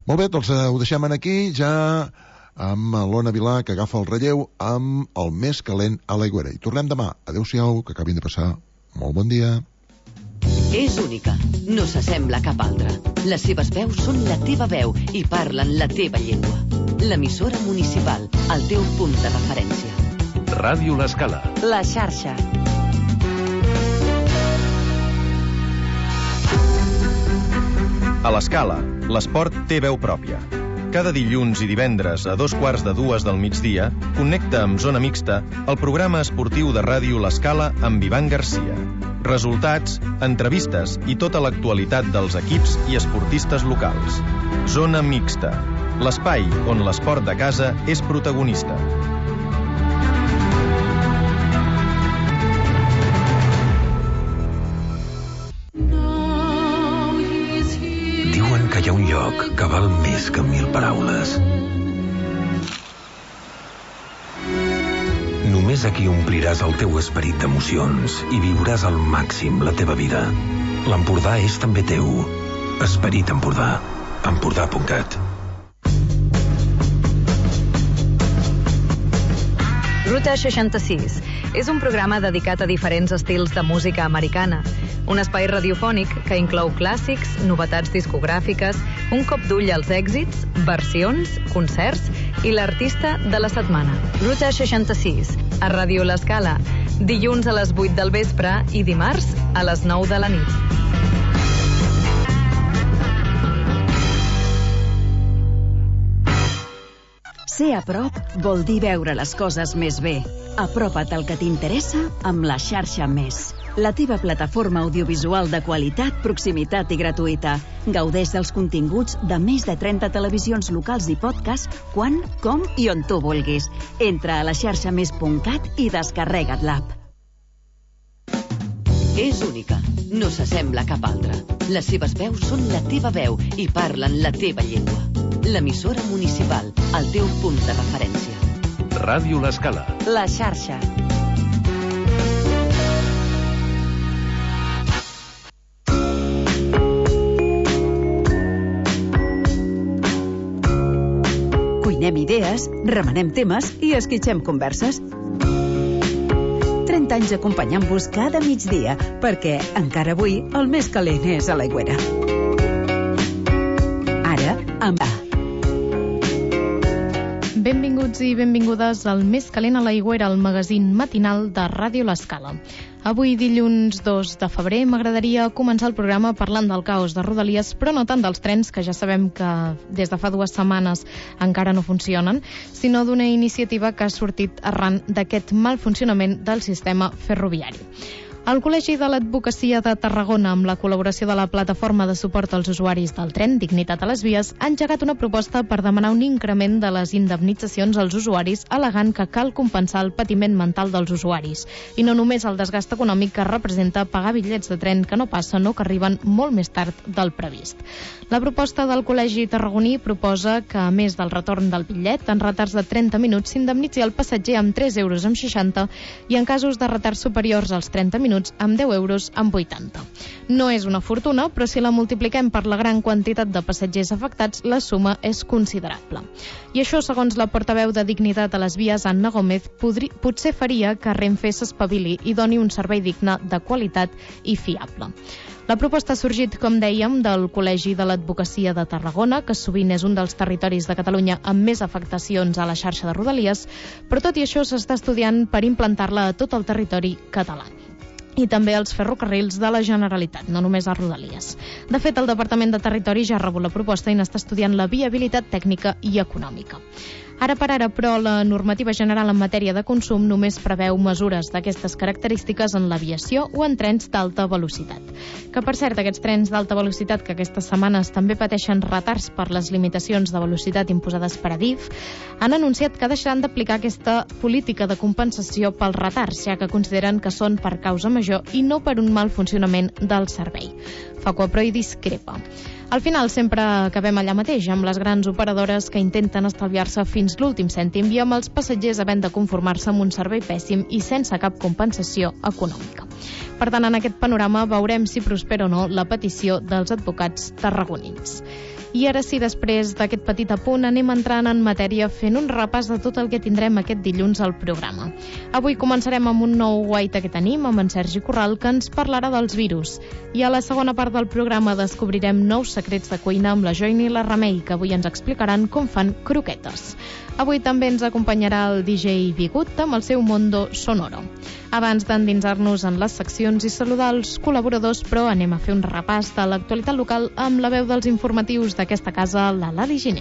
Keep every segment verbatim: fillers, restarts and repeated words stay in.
Molt bé, doncs ho deixem aquí, ja amb l'Ona Vilà, que agafa el relleu amb el més calent a l'Aigüera. I tornem demà. Adéu-siau, que acabin de passar. Molt bon dia. És única, no s'assembla a cap altra. Les seves veus són la teva veu i parlen la teva llengua. L'emissora municipal, el teu punt de referència. Ràdio L'Escala. La xarxa. A l'Escala, l'esport té veu pròpia. Cada dilluns i divendres a dos quarts de dues del migdia, connecta amb Zona Mixta el programa esportiu de ràdio L'Escala amb Ivan Garcia. Resultats, entrevistes i tota l'actualitat dels equips i esportistes locals. Zona Mixta, l'espai on l'esport de casa és protagonista. Diuen que hi ha un lloc que val més que mil paraules. Només aquí ompliràs el teu esperit d'emocions i viuràs al màxim la teva vida. L'Empordà és també teu. Esperit Empordà. Empordà punt cat. Ruta seixanta-sis és un programa dedicat a diferents estils de música americana. Un espai radiofònic que inclou clàssics, novetats discogràfiques, un cop d'ull als èxits, versions, concerts i l'artista de la setmana. Ruta seixanta-sis, a Ràdio L'Escala, dilluns a les vuit del vespre i dimarts a les nou de la nit. Ser a prop vol dir veure les coses més bé. Apropa't al que t'interessa amb la xarxa Més. La teva plataforma audiovisual de qualitat, proximitat i gratuïta. Gaudeix dels continguts de més de trenta televisions locals i podcast quan, com i on tu vulguis. Entra a la xarxa més punt cat i descarrega't l'app. És única, no s'assembla a cap altra. Les seves veus són la teva veu i parlen la teva llengua. L'emissora municipal, el teu punt de referència. Ràdio L'Escala. La xarxa. Cuinem idees, remenem temes i esquitxem converses. trenta anys acompanyant-vos cada migdia, perquè encara avui el més calent és a l'Aigüera. Ara, amb A. Benvinguts i benvingudes al Més calent a l'Aigüera, el magazín matinal de Ràdio L'Escala. Avui, dilluns dos de febrer, m'agradaria començar el programa parlant del caos de Rodalies, però no tant dels trens, que ja sabem que des de fa dues setmanes encara no funcionen, sinó d'una iniciativa que ha sortit arran d'aquest mal funcionament del sistema ferroviari. El Col·legi de l'Advocacia de Tarragona, amb la col·laboració de la Plataforma de Suport als Usuaris del Tren, Dignitat a les Vies, ha engegat una proposta per demanar un increment de les indemnitzacions als usuaris, al·legant que cal compensar el patiment mental dels usuaris, i no només el desgast econòmic que representa pagar bitllets de tren que no passen o que arriben molt més tard del previst. La proposta del Col·legi tarragoní proposa que, a més del retorn del bitllet, en retards de trenta minuts s'indemnitzi el passatger amb tres euros amb seixanta i en casos de retards superiors als trenta minuts amb deu euros amb vuitanta. No és una fortuna, però si la multipliquem per la gran quantitat de passatgers afectats, la suma és considerable. I això, segons la portaveu de Dignitat a les Vies, Anna Gómez, podri, potser faria que Renfe s'espavili i doni un servei digne, de qualitat i fiable. La proposta ha sorgit, com dèiem, del Col·legi de l'Advocacia de Tarragona, que sovint és un dels territoris de Catalunya amb més afectacions a la xarxa de Rodalies, però tot i això s'està estudiant per implantar-la a tot el territori català. I també als ferrocarrils de la Generalitat, no només a Rodalies. De fet, el Departament de Territori ja ha rebut la proposta i n'està estudiant la viabilitat tècnica i econòmica. Ara per ara, però, la normativa general en matèria de consum només preveu mesures d'aquestes característiques en l'aviació o en trens d'alta velocitat. Que, per cert, aquests trens d'alta velocitat, que aquestes setmanes també pateixen retards per les limitacions de velocitat imposades per Adif, han anunciat que deixaran d'aplicar aquesta política de compensació pels retards, ja que consideren que són per causa major i no per un mal funcionament del servei. Facua, però, hi discrepa. Al final sempre acabem allà mateix, amb les grans operadores que intenten estalviar-se fins l'últim cèntim i amb els passatgers havent de conformar-se amb un servei pèssim i sense cap compensació econòmica. Per tant, en aquest panorama veurem si prospera o no la petició dels advocats tarragonins. I ara sí, després d'aquest petit apunt, anem entrant en matèria fent un repàs de tot el que tindrem aquest dilluns al programa. Avui començarem amb un nou guaita que tenim, amb en Sergi Corral, que ens parlarà dels virus. I a la segona part del programa descobrirem nous secrets de cuina amb la Joyni i la Remei, que avui ens explicaran com fan croquetes. Avui també ens acompanyarà el D J Bigut amb el seu Mondo Sonoro. Abans d'endinsar-nos en les seccions i saludar els col·laboradors, però anem a fer un repàs de l'actualitat local amb la veu dels informatius d'aquesta casa, la Lali Giner.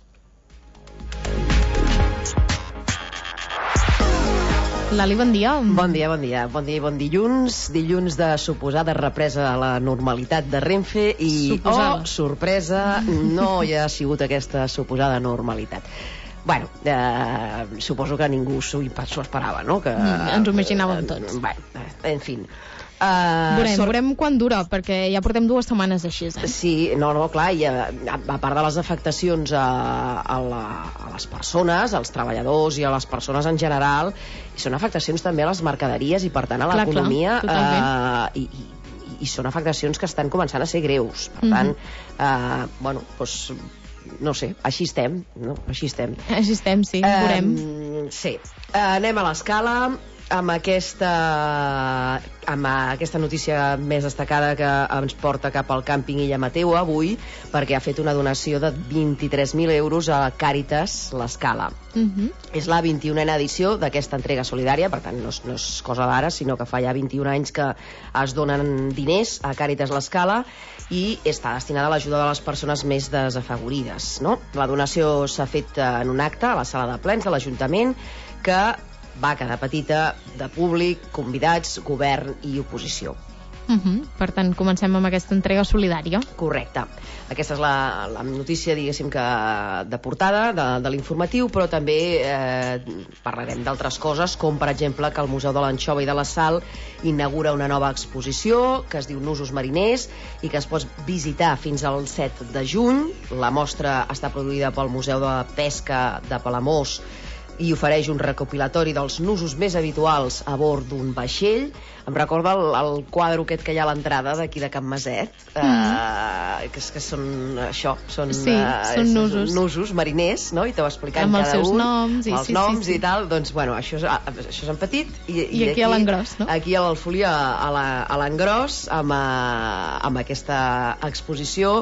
Lali, bon dia. Bon dia, bon dia. Bon dia i bon dilluns. Dilluns de suposada represa a la normalitat de Renfe i, Suposada. oh, sorpresa, no hi ha sigut aquesta suposada normalitat. Bueno, eh, suposo que ningú s'ho esperava, no? Que, Mm, ens ho imaginàvem tots. Eh, bueno, en fi. Uh, Veurem, sort... veurem quan dura, perquè ja portem dues setmanes així, eh? Sí, no, no, clar, i a, a part de les afectacions a, a, la, a les persones, als treballadors i a les persones en general, i són afectacions també a les mercaderies i, per tant, a l'economia, eh, i, i, i són afectacions que estan començant a ser greus. Per tant, mm-hmm. eh, bueno, doncs... no sé, així estem, no? Així estem. Així estem, sí, veurem. Um, sí. Uh, anem a l'escala amb aquesta amb aquesta notícia més destacada que ens porta cap al càmping Illa Mateu avui, perquè ha fet una donació de vint-i-tres mil euros a Càritas l'Escala. Uh-huh. És la vint-i-unena edició d'aquesta entrega solidària, per tant no és, no és cosa d'ara, sinó que fa ja vint-i-un anys que es donen diners a Càritas l'Escala i està destinada a l'ajuda de les persones més desafavorides, no? La donació s'ha fet en un acte a la sala de plens de l'Ajuntament, que va quedar petita, de públic, convidats, govern i oposició. Uh-huh. Per tant, comencem amb aquesta entrega solidària. Correcte. Aquesta és la, la notícia, diguéssim, que de portada de, de l'informatiu, però també eh, parlarem d'altres coses, com per exemple que el Museu de l'Anxova i de la Sal inaugura una nova exposició que es diu Nusos mariners i que es pot visitar fins al set de juny. La mostra està produïda pel Museu de Pesca de Palamós i ofereix un recopilatori dels nusos més habituals a bord d'un vaixell. Em recorda el, el quadre aquest que hi ha a l'entrada d'aquí de Can Maset, mm. eh, que, que són això, són, sí, eh, són nusos. nusos mariners, no? I te va explicant amb cada els seus un, noms, i, els sí, noms sí, sí. i tal. Doncs, bueno, això és, això és en petit. I, I, i aquí a l'engròs, no? Aquí a l'Alfolí, a l'engròs, amb, amb aquesta exposició,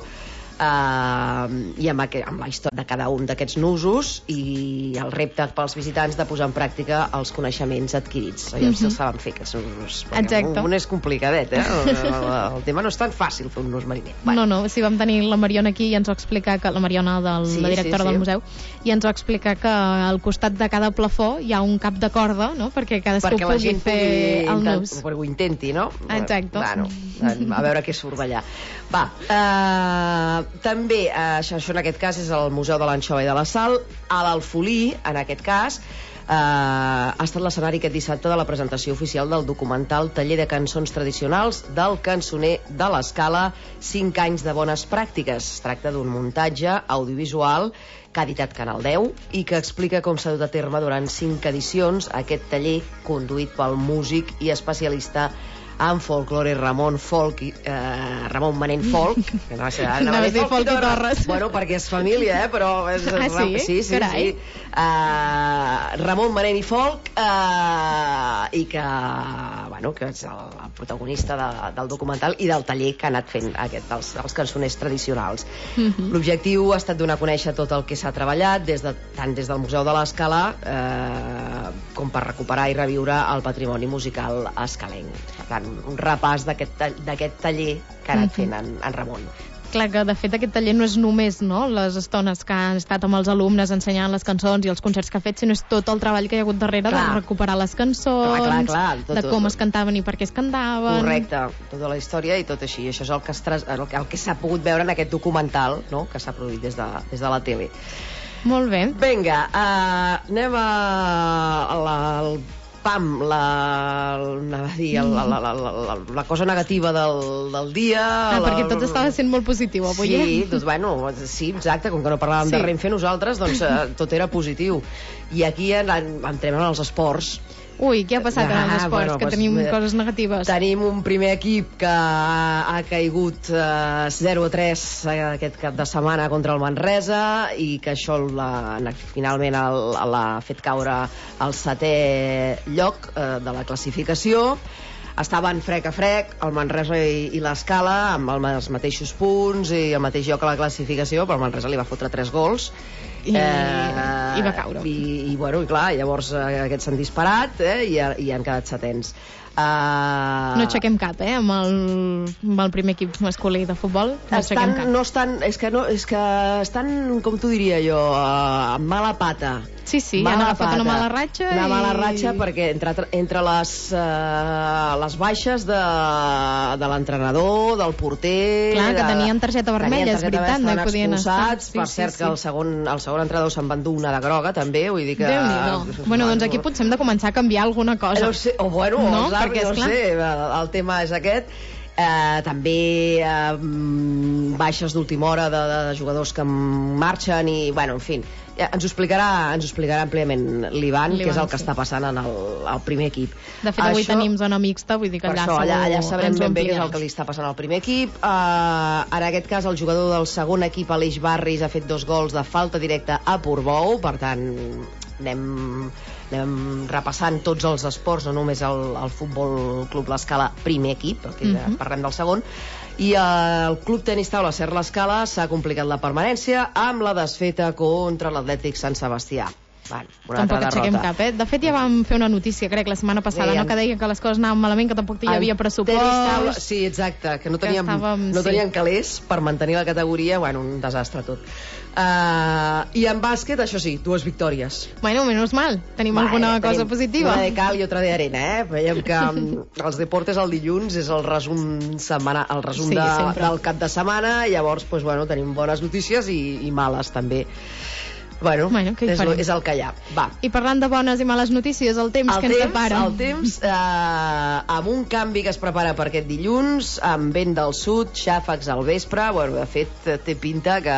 Uh, i amb, aqu amb la història de cada un d'aquests nusos i el repte pels visitants de posar en pràctica els coneixements adquirits. Allò mm-hmm. si els saben fer aquests nusos. Exacte. Un, un és complicadet, eh? El, el, el tema no és tan fàcil fer un nus mariner. Bueno. No, no, si vam tenir la Mariona aquí i ens va explicar que, la Mariona, del, sí, la directora sí, sí. del museu, i ens va explicar que al costat de cada plafó hi ha un cap de corda, no? Perquè cadascú perquè pugui fer pugui el nus. Perquè ho intenti, no? Exacte. Bueno, a veure què surt d'allà. Va, eh... també, eh, això, això en aquest cas és el Museu de l'Anxova i de la Sal. A l'Alfolí, en aquest cas, eh, ha estat l'escenari aquest dissabte de la presentació oficial del documental Taller de cançons tradicionals del cançoner de l'Escala, cinc anys de bones pràctiques. Es tracta d'un muntatge audiovisual que ha editat Canal deu i que explica com s'ha dut a terme durant cinc edicions aquest taller conduït pel músic i especialista en folklore Ramon Folk, eh, Ramon Manent Folk, que no sé, no, Manent Folk, Folk i Torres. Bueno, perquè és família, eh, però és, ah, sí? sí, sí, Carai. sí. Uh, Ramon Manent i Folk, uh, i que, bueno, que és el, el protagonista de, del documental i del taller que ha anat fent aquest, dels, dels cançoners tradicionals. Mm-hmm. L'objectiu ha estat donar a conèixer tot el que s'ha treballat, des de, tant des del Museu de l'Escala eh, com per recuperar i reviure el patrimoni musical escalenc. Per tant, un repàs d'aquest taller que ha anat fent en, en Ramon. Clar que, de fet, aquest taller no és només, no, les estones que han estat amb els alumnes ensenyant les cançons i els concerts que ha fet, sinó és tot el treball que hi ha hagut darrere clar. de recuperar les cançons, clar, clar, clar. Tot, de com es cantaven i per què es cantaven. Correcte, tota la història i tot així. Això és el que, es, el, el que s'ha pogut veure en aquest documental, no?, que s'ha produït des de, des de la tele. Molt bé. Vinga, uh, anem a, a la... Al pam, la, la, la, la, la, la, la cosa negativa del, del dia. Ah, la, perquè tot estava sent molt positiu avui, sí, eh? Doncs, bueno, sí, exacte, com que no parlàvem sí. de Renfe nosaltres, doncs eh, tot era positiu. I aquí en, en, entrem en els esports, Ui, què ha passat en els esports? bueno, que pues, tenim eh, coses negatives. Tenim un primer equip que ha, ha caigut eh, zero a tres aquest cap de setmana contra el Manresa i que això la, finalment l'ha fet caure al setè lloc eh, de la classificació. Estaven frec a frec el Manresa i, i l'Escala amb els mateixos punts i el mateix lloc a la classificació, però el Manresa li va fotre tres gols i, eh, i va caure i, i, bueno, i clar, llavors eh, aquests s'han disparat eh, i, i han quedat setens. Uh... No aixequem cap, eh, amb el, amb el primer equip masculí de futbol. No estan, cap. No estan, és que, no, és que estan, com t'ho diria jo, uh, amb mala pata. Sí, sí, mala han agafat pata. una mala ratxa. Una i... mala ratxa perquè entre, entre les, uh, les baixes de, de l'entrenador, del porter... Clar, que de, tenien targeta vermella, és veritat, no hi podien estar. Sí, per cert, sí, que el segon, el segon entrenador se'n va endur una de groga, també, vull dir que... Déu-n'hi-do. Bueno, doncs aquí potser hem de començar a canviar alguna cosa. No sé, o bueno, no, els perquè, no sé, el tema és aquest. Eh, també eh, baixes d'última hora de, de jugadors que marxen i, bueno, en fi, ja, ens ho explicarà, ens ho explicarà àmpliament l'Ivan, que és el que sí. està passant en el, el primer equip. De fet, avui això, tenim zona mixta, vull dir que allà, això, allà, allà sabrem ben bé què és el que li està passant al primer equip. Eh, en aquest cas, el jugador del segon equip, Aleix Barris, ha fet dos gols de falta directa a Portbou, per tant, anem... anem repassant tots els esports, no només el, el Futbol Club L'Escala primer equip, perquè ja uh-huh. parlem del segon, i el Club Tenis Taula Ser L'Escala s'ha complicat la permanència amb la desfeta contra l'Atlètic Sant Sebastià. Bueno, una tampoc aixequem cap, eh? De fet, ja vam fer una notícia, crec, la setmana passada, Deien... no? Que deia que les coses anaven malament, que tampoc hi havia pressupost... Taula... Sí, exacte, que no teníem, que estàvem... no tenien sí. calés per mantenir la categoria, bueno, un desastre tot. Uh, I en bàsquet, això sí, dues victòries. Bueno, menys mal, tenim bueno, alguna cosa tenim positiva. Una de cal i otra de arena, eh? Veiem que els deportes el dilluns és el resum, setmana, el resum sí, de, del cap de setmana, i llavors, pues, bueno, tenim bones notícies i, i males també. Bueno, bueno és, és el que hi ha. Va. I parlant de bones i males notícies, el temps el que temps, ens depara. El temps, eh, amb un canvi que es prepara per aquest dilluns, amb vent del sud, xàfecs al vespre, bueno, de fet, té pinta que...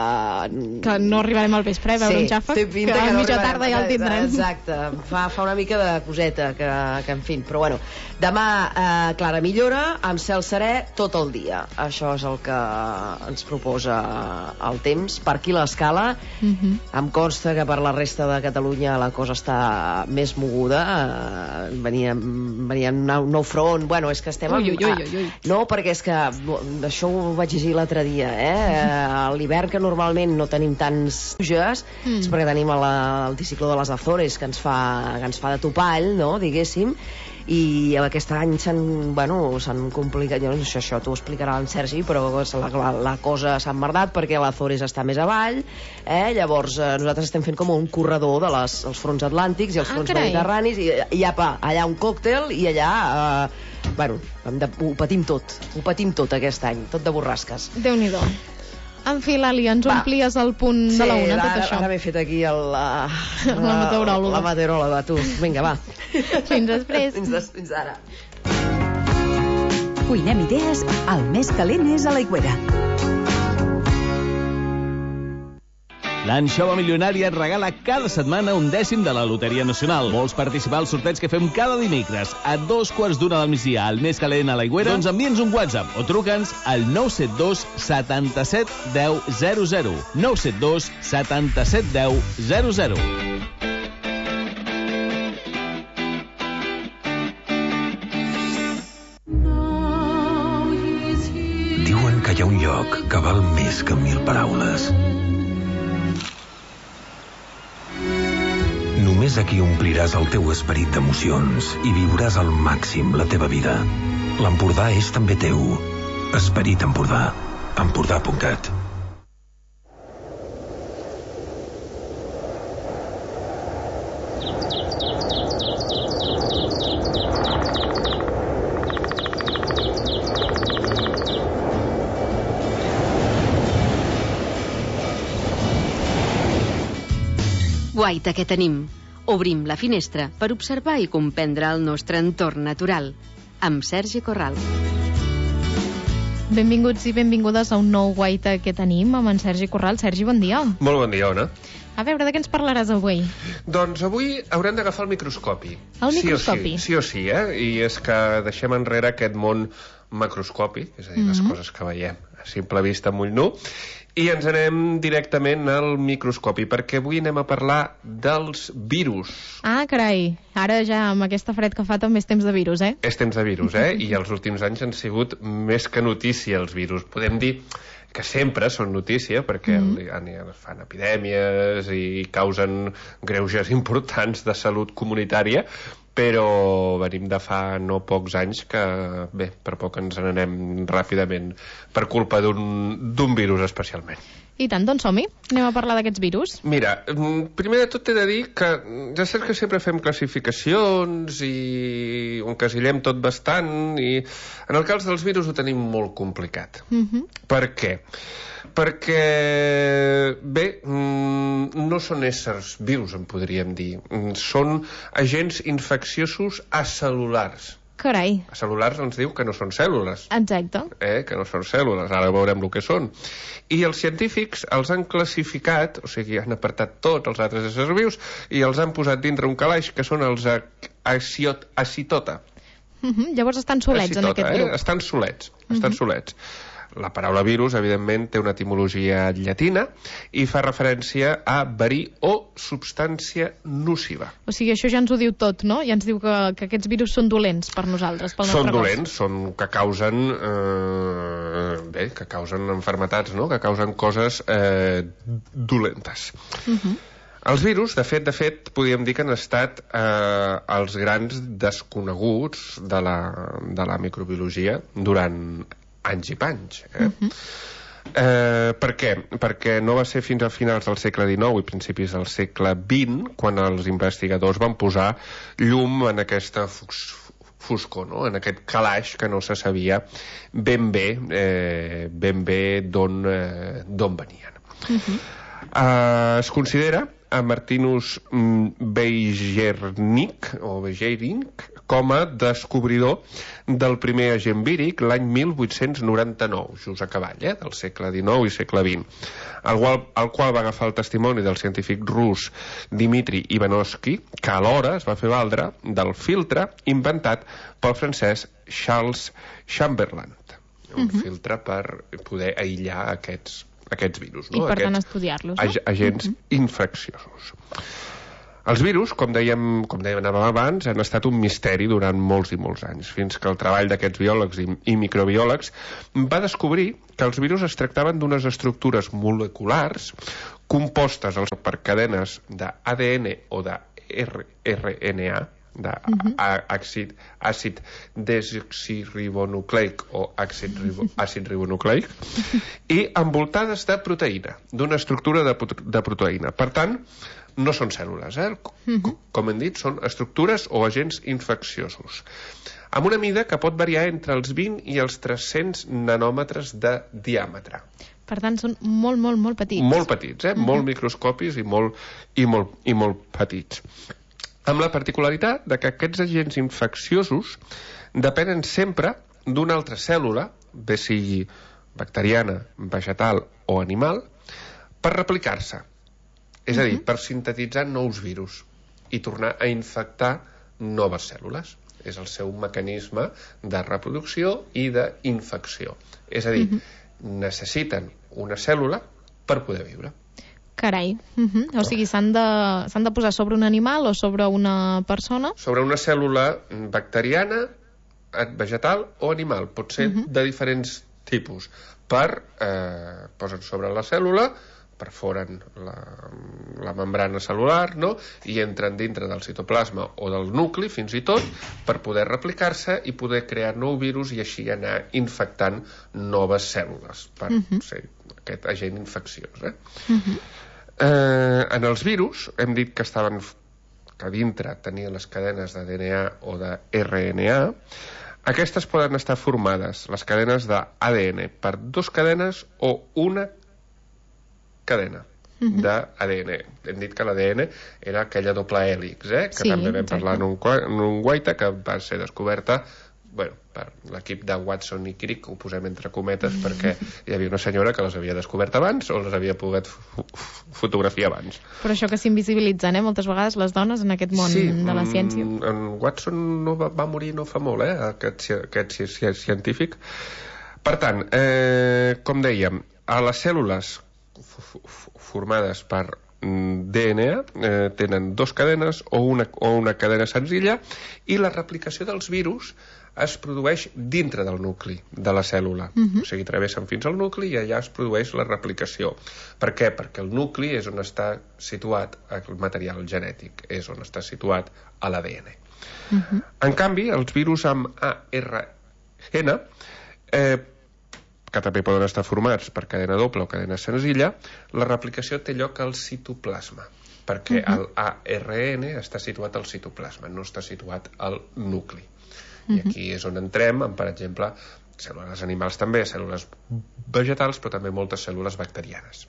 Que no arribarem al vespre a veure sí, un xàfec, té pinta que, que a no mitja tarda ja el tindrem. Exacte, fa, fa una mica de coseta, que, que en fi, però bueno, demà, eh, clara millora, amb cel serè tot el dia. Això és el que ens proposa el temps. Per aquí l'Escala, uh-huh. em consta que per la resta de Catalunya la cosa està més moguda. Uh, venia, venia un nou, nou front. Bueno, és que estem... Ui, ui, ui, ui. No, perquè és que això ho vaig llegir l'altre dia, eh? Uh, l'hivern, que normalment no tenim tants pluges, mm. és perquè tenim el anticicló de les Azores, que ens fa, que ens fa de topall, no?, diguéssim, i aquest any s'han, bueno, s'han complicat, no sé, això t'ho explicarà en Sergi, però la, la, la cosa s'ha emmerdat perquè l'Azores està més avall, eh? Llavors eh, nosaltres estem fent com un corredor de les, els fronts atlàntics i els fronts ah, mediterranis, i, i apa, allà un còctel i allà eh, bueno, hem de, ho patim tot ho patim tot aquest any, tot de borrasques. Déu-n'hi-do. En fi, Làlia, ens ho amplies al punt sí, de la una, tot ara, això. Ara m'he fet aquí el, la, la, la meteoròloga. La meteoròloga, tu. Vinga, va. Fins després. Fins, des, fins ara. Cuinem idees, el més calent és a l'Aigüera. L'Anxova Milionària et regala cada setmana un dècim de la Loteria Nacional. Vols participar al sorteig que fem cada dimecres a dos quarts d'una del migdia al Més Calent a l'Aigüera? Doncs envia'ns un WhatsApp o truca'ns al nou set dos setanta-set deu zero zero. nou set dos setanta-set deu zero zero. Diuen que hi ha un lloc que val més que mil paraules. Només aquí ompliràs el teu esperit d'emocions i viuràs al màxim la teva vida. L'Empordà és també teu. Esperit Empordà. Empordà punt cat. Guaita que tenim. Obrim la finestra per observar i comprendre el nostre entorn natural. Amb Sergi Corral. Benvinguts i benvingudes a un nou Guaita que tenim amb en Sergi Corral. Sergi, bon dia. Molt bon dia, Ona. A veure, de què ens parlaràs avui? Doncs avui haurem d'agafar el microscopi. El microscopi? Sí o sí, sí o sí, eh? I és que deixem enrere aquest món macroscòpic, és a dir, mm-hmm. les coses que veiem a simple vista amb ull nu, i ens anem directament al microscopi, perquè avui anem a parlar dels virus. Ah, carai, ara ja amb aquesta fred que fa també és temps de virus, eh? És temps de virus, eh? I els últims anys han sigut més que notícia els virus. Podem dir que sempre són notícia, perquè mm. fan epidèmies i causen greuges importants de salut comunitària, però venim de fa no pocs anys que, bé, per poc ens n'anem ràpidament per culpa d'un virus especialment. I tant, doncs som-hi. Anem a parlar d'aquests virus. Mira, primer de tot t'he de dir que ja saps que sempre fem classificacions i ho encasillem tot bastant, i en el cas dels virus ho tenim molt complicat. Mm-hmm. Per què? Perquè, bé, no són éssers vius, en podríem dir. Són agents infecciosos acel·lulars. Carai. Acel·lulars ens diu que no són cèl·lules. Exacte. Eh, que no són cèl·lules, ara veurem el que són. I els científics els han classificat, o sigui, han apartat tots els altres éssers vius i els han posat dintre un calaix que són els acitota. Mm-hmm. Llavors estan solets acitota, en aquest grup. Eh? Estan solets, estan mm-hmm. solets. La paraula virus, evidentment, té una etimologia llatina i fa referència a verí o substància nociva. O sigui, això ja ens ho diu tot, no? Ja ens diu que, que aquests virus són dolents per nosaltres, pel nostre Són dolents, són que causen eh, bé, que causen enfermetats, no? Que causen coses eh, dolentes. Uh-huh. Els virus, de fet, de fet, podríem dir que han estat eh, els grans desconeguts de la, de la microbiologia durant anys i panys. Eh? Uh-huh. Eh, per què? Perquè no va ser fins a finals del segle dinou i principis del segle vint quan els investigadors van posar llum en aquesta fus foscor, no? En aquest calaix que no se sabia ben bé eh, ben bé d'on eh, d'on venien. Uh-huh. eh, es considera a Martinus Beijerinck o Beijerinck com a descobridor del primer agent víric l'any mil vuit-cents noranta-nou, just a cavall, eh, del segle dinou i segle vint, el qual, el qual va agafar el testimoni del científic rus Dmitri Ivanovsky, que alhora es va fer valdre del filtre inventat pel francès Charles Chamberlain, un uh-huh. filtre per poder aïllar aquests aquests virus, no? I per aquests tant estudiar-los, no? ag agents mm-hmm. infecciosos. Els virus, com dèiem, com dèiem abans, han estat un misteri durant molts i molts anys, fins que el treball d'aquests biòlegs i, i microbiòlegs va descobrir que els virus es tractaven d'unes estructures moleculars compostes per cadenes d'A D N o de R N A, d'àcid uh-huh. àcid desoxiribonucleic o àcid, ribo, àcid ribonucleic i envoltades de proteïna, d'una estructura de, de proteïna. Per tant, no són cèl·lules, eh? Uh-huh. Com hem dit, són estructures o agents infecciosos amb una mida que pot variar entre els vint i els tres-cents nanòmetres de diàmetre. Per tant, són molt, molt, molt petits. Molt petits, eh? Uh-huh. Molt microscopis i molt, i molt, i molt petits. Amb la particularitat de que aquests agents infecciosos depenen sempre d'una altra cèl·lula, bé sigui bacteriana, vegetal o animal, per replicar-se. És a dir, per sintetitzar nous virus i tornar a infectar noves cèl·lules. És el seu mecanisme de reproducció i d'infecció. És a dir, necessiten una cèl·lula per poder viure. Carai, uh-huh. o sigui, s'han de, s'han de posar sobre un animal o sobre una persona? Sobre una cèl·lula bacteriana, vegetal o animal. Pot ser uh-huh. de diferents tipus. Per, eh, posen sobre la cèl·lula, perforen la, la membrana cel·lular, no? I entren dintre del citoplasma o del nucli, fins i tot, per poder replicar-se i poder crear nou virus i així anar infectant noves cèl·lules per uh-huh. ser aquest agent infecciós. Eh? Uh-huh. Eh, en els virus hem dit que estaven que dintre tenien les cadenes de D N A o de R N A. Aquestes poden estar formades, les cadenes de A D N, per dues cadenes o una cadena uh-huh. d'A D N. Hem dit que l'A D N era aquella doble hèlix, eh? que sí, també vam parlar en un, en un guaita que va ser descoberta bueno, per l'equip de Watson i Crick, ho posem entre cometes, perquè hi havia una senyora que les havia descobert abans o les havia pogut fotografiar abans. Però això que s'invisibilitzen, eh, moltes vegades les dones en aquest món sí, de la ciència. En Watson no va, va morir no fa molt, eh, aquest, aquest científic. Per tant, eh, com dèiem, a les cèl·lules formades per D N A eh, tenen dos cadenes o una, o una cadena senzilla, i la replicació dels virus es produeix dintre del nucli de la cèl·lula. Uh-huh. O sigui, travessen fins al nucli i allà es produeix la replicació. Per què? Perquè el nucli és on està situat el material genètic, és on està situat a l'A D N. Uh-huh. En canvi, els virus amb A R N, eh, que també poden estar formats per cadena doble o cadena senzilla, la replicació té lloc al citoplasma, perquè uh-huh. el A R N està situat al citoplasma, no està situat al nucli. Uh-huh. I aquí és on entrem, en, per exemple, cèl·lules animals també, cèl·lules vegetals, però també moltes cèl·lules bacterianes.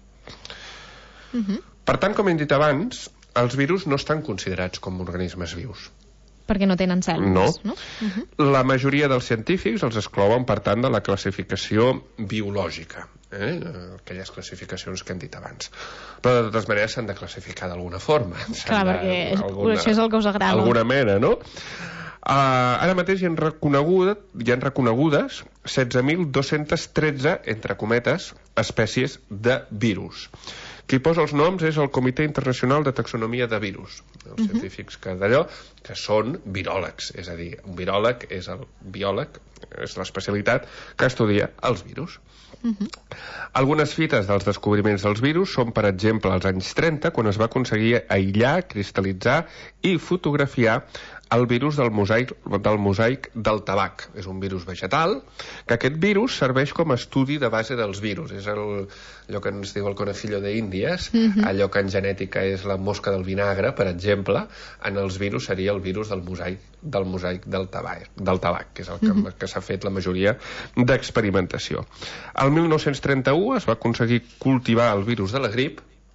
Uh-huh. Per tant, com hem dit abans, els virus no estan considerats com organismes vius. Perquè no tenen cèl·lules, no? no? Uh-huh. La majoria dels científics els exclouen, per tant, de la classificació biològica, eh? Aquelles classificacions que hem dit abans. Però, de totes maneres, s'han de classificar d'alguna forma. Clar, perquè alguna, això és el que us agrada. Alguna mena, no? Uh, ara mateix hi han, reconegut, hi han reconegudes setze mil dos-cents tretze, entre cometes, espècies de virus. Qui posa els noms és el Comitè Internacional de Taxonomia de Virus, els uh-huh. científics que d'allò, que són viròlegs, és a dir, un viròleg és el biòleg, és l'especialitat que estudia els virus. Uh-huh. Algunes fites dels descobriments dels virus són, per exemple, als anys trenta, quan es va aconseguir aïllar, cristal·litzar i fotografiar el virus del mosaic, del mosaic del tabac. És un virus vegetal, que aquest virus serveix com a estudi de base dels virus. És el, allò que ens diu el conejillo de Índies, mm-hmm. allò que en genètica és la mosca del vinagre, per exemple, en els virus seria el virus del mosaic del, mosaic del, tabac, del tabac, que és el que, mm-hmm. que s'ha fet la majoria d'experimentació. El mil nou-cents trenta-u es va aconseguir cultivar el virus de la grip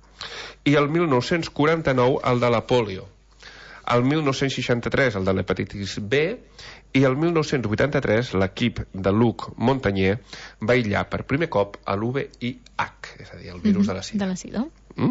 i el mil nou-cents quaranta-nou el de la polio. El mil nou-cents seixanta-tres el de l'hepatitis B i el mil nou-cents vuitanta-tres l'equip de Luc Montagnier va aïllar per primer cop a l'U V I H, és a dir, el virus mm-hmm. de la sida. De la sida. Mm?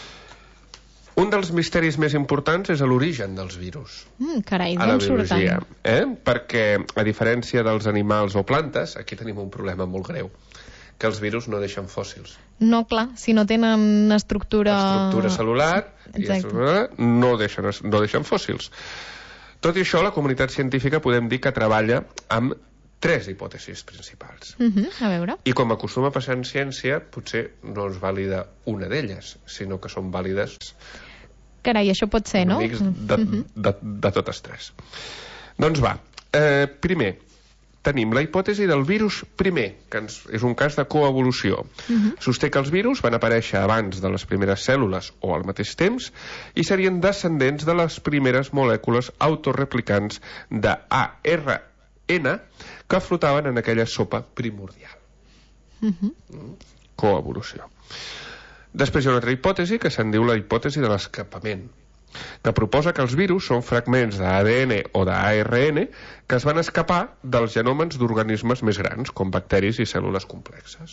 Un dels misteris més importants és l'origen dels virus. Mm, carai, a la biologia. Eh? Perquè, a diferència dels animals o plantes, aquí tenim un problema molt greu, que els virus no deixen fòssils. No, clar, si no tenen estructura... Estructura cel·lular, i estructura, no, deixen, no deixen fòssils. Tot i això, la comunitat científica podem dir que treballa amb tres hipòtesis principals. Uh-huh, a veure. I com acostuma a passar en ciència, potser no és vàlida una d'elles, sinó que són vàlides... Carai, això pot ser, no? Amics de, uh-huh. de, de, de totes tres. Doncs va, eh, primer, tenim la hipòtesi del virus primer, que ens, és un cas de coevolució. Uh-huh. Sosté que els virus van aparèixer abans de les primeres cèl·lules o al mateix temps i serien descendents de les primeres molècules autoreplicants de A R N que flotaven en aquella sopa primordial. Uh-huh. Coevolució. Després hi ha una altra hipòtesi que se'n diu la hipòtesi de l'escapament, que proposa que els virus són fragments d'A D N o d'A R N que es van escapar dels genòmens d'organismes més grans, com bacteris i cèl·lules complexes.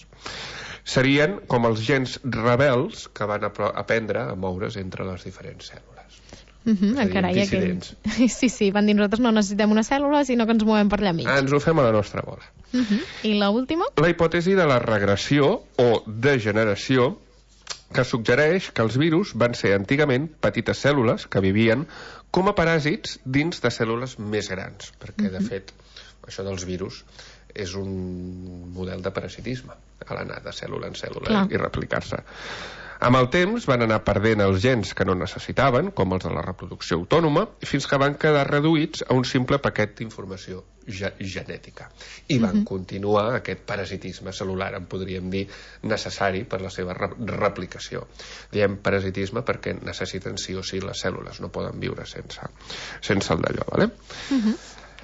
Serien com els gens rebels que van aprendre a moure's entre les diferents cèl·lules. Uh-huh, dir, carai, dissidents. Aquell... Sí, sí, van dir nosaltres no necessitem una cèl·lula, sinó que ens movem per allà mig. Ens ho fem a la nostra bola. Uh-huh. I l'última? La hipòtesi de la regressió o degeneració, que suggereix que els virus van ser antigament petites cèl·lules que vivien com a paràsits dins de cèl·lules més grans, perquè, de fet, això dels virus és un model de parasitisme, a l'anar de cèl·lula en cèl·lula Clar. I replicar-se. Amb el temps van anar perdent els gens que no necessitaven, com els de la reproducció autònoma, fins que van quedar reduïts a un simple paquet d'informació ge genètica. I van uh-huh. continuar aquest parasitisme cel·lular, en podríem dir, necessari per la seva re replicació. Diem parasitisme perquè necessiten sí o sí les cèl·lules, no poden viure sense, sense el d'allò, ¿vale? Uh-huh.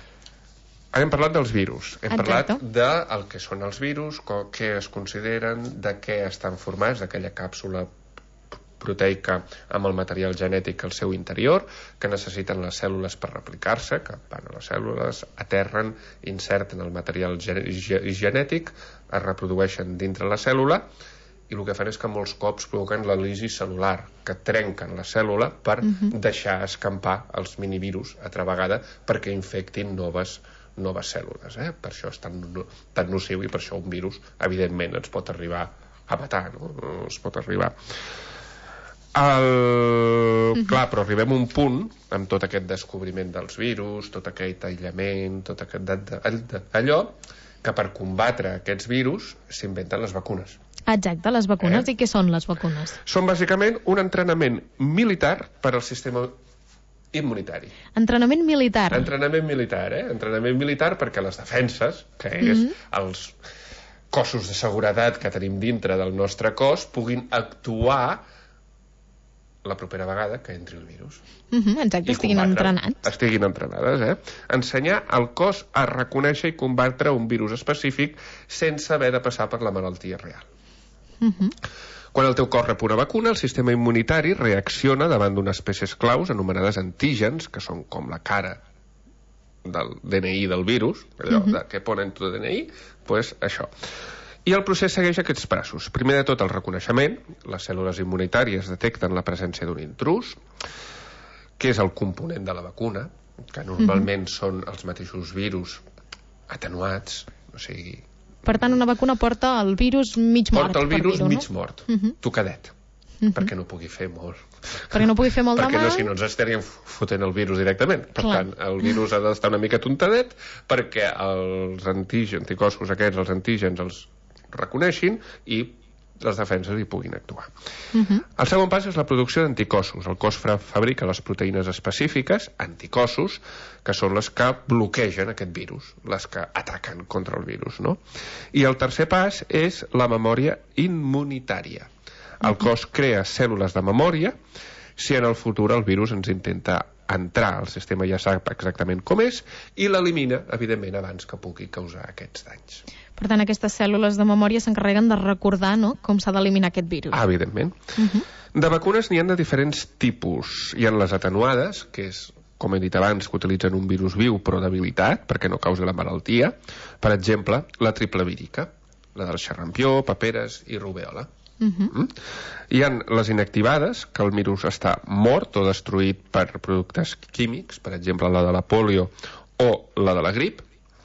Ara hem parlat dels virus, hem Exacte. parlat del que són els virus, què es consideren, de què estan formats, d'aquella càpsula proteica amb el material genètic al seu interior, que necessiten les cèl·lules per replicar-se, que van a les cèl·lules, aterren, inserten el material genètic, es reprodueixen dintre la cèl·lula, i el que fan és que molts cops provoquen la lisi cel·lular, que trenquen la cèl·lula per uh-huh. deixar escampar els minivirus altra vegada perquè infectin noves noves cèl·lules, eh? Per això és tan, tan nociu, i per això un virus evidentment ens pot arribar a matar, no? Es pot arribar el... uh-huh. Clar, però arribem a un punt amb tot aquest descobriment dels virus, tot aquest aïllament, tot aquest de, de, de, allò que per combatre aquests virus s'inventen les vacunes. Exacte, les vacunes. Eh? I què són les vacunes? Són bàsicament un entrenament militar per al sistema immunitari. Entrenament militar. Entrenament militar, eh? Entrenament militar perquè les defenses, que és mm-hmm. els cossos de seguretat que tenim dintre del nostre cos, puguin actuar la propera vegada que entri el virus. Mm-hmm, exacte, estiguin entrenats. Estiguin entrenades, eh? Ensenyar al cos a reconèixer i combatre un virus específic sense haver de passar per la malaltia real. Mm-hmm. Quan el teu cos rep una vacuna, el sistema immunitari reacciona davant d'unes peces claus anomenades antígens, que són com la cara del D N I del virus, allò uh-huh. de què ponen tu D N I, pues això. I el procés segueix aquests passos. Primer de tot el reconeixement, les cèl·lules immunitàries detecten la presència d'un intrus, que és el component de la vacuna, que normalment uh-huh. són els mateixos virus atenuats, o sigui... Per tant, una vacuna porta el virus mig mort. Porta el virus dir-ho, mig no? mort, uh-huh. tocadet, uh-huh. perquè no pugui fer molt. Perquè no pugui fer molt de mal. Perquè no, si no ens estaríem fotent el virus directament. Per Clar. tant, el virus ha d'estar una mica tontadet perquè els antígens, anticossos aquests, els antígens els reconeixin i les defenses hi puguin actuar. Uh-huh. El segon pas és la producció d'anticossos. El cos fabrica les proteïnes específiques, anticossos, que són les que bloquegen aquest virus, les que ataquen contra el virus, no? I el tercer pas és la memòria immunitària. El cos crea cèl·lules de memòria si en el futur el virus ens intenta entrar, el sistema ja sap exactament com és, i l'elimina, evidentment, abans que pugui causar aquests danys. Per tant, aquestes cèl·lules de memòria s'encarreguen de recordar, no?, com s'ha d'eliminar aquest virus. Ah, evidentment. Uh-huh. De vacunes n'hi ha de diferents tipus. Hi ha les atenuades, que és, com he dit abans, que utilitzen un virus viu però debilitat, perquè no causi la malaltia. Per exemple, la triple vírica, la del xerrampió, paperes i rubèola. Uh-huh. Mm? Hi ha les inactivades, que el virus està mort o destruït per productes químics, per exemple la de la polio o la de la grip,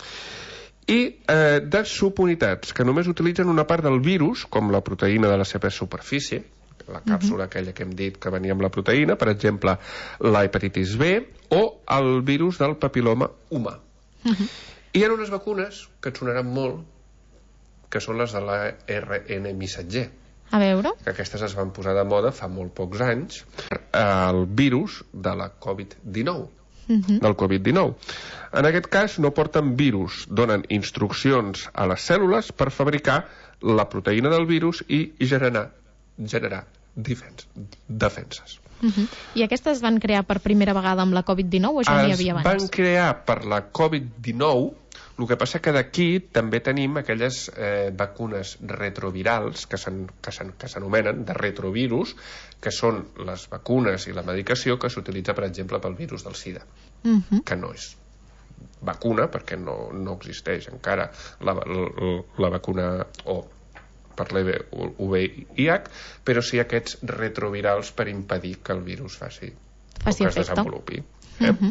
i eh, de subunitats, que només utilitzen una part del virus, com la proteïna de la seva superfície, la càpsula uh-huh. aquella que hem dit que venia amb la proteïna, per exemple la hepatitis B o el virus del papiloma humà. Uh-huh. I hi ha unes vacunes que et sonaran molt, que són les de l'A R N missatger. A veure? Que aquestes es van posar de moda fa molt pocs anys, el virus de la covid dinou, uh-huh. del covid dinou. En aquest cas no porten virus, donen instruccions a les cèl·lules per fabricar la proteïna del virus i generar, generar defens, defenses. Uh-huh. I aquestes van crear per primera vegada amb la covid dinou o ja n'hi havia abans? Es van crear per la covid dinou. El que passa que d'aquí també tenim aquelles eh, vacunes retrovirals que s'anomenen de retrovirus, que són les vacunes i la medicació que s'utilitza, per exemple, pel virus del SIDA, uh-huh. que no és vacuna perquè no, no existeix encara la, la, la vacuna o per l'H I V I, però sí aquests retrovirals per impedir que el virus faci, faci o que es desenvolupi. Eh? Uh-huh.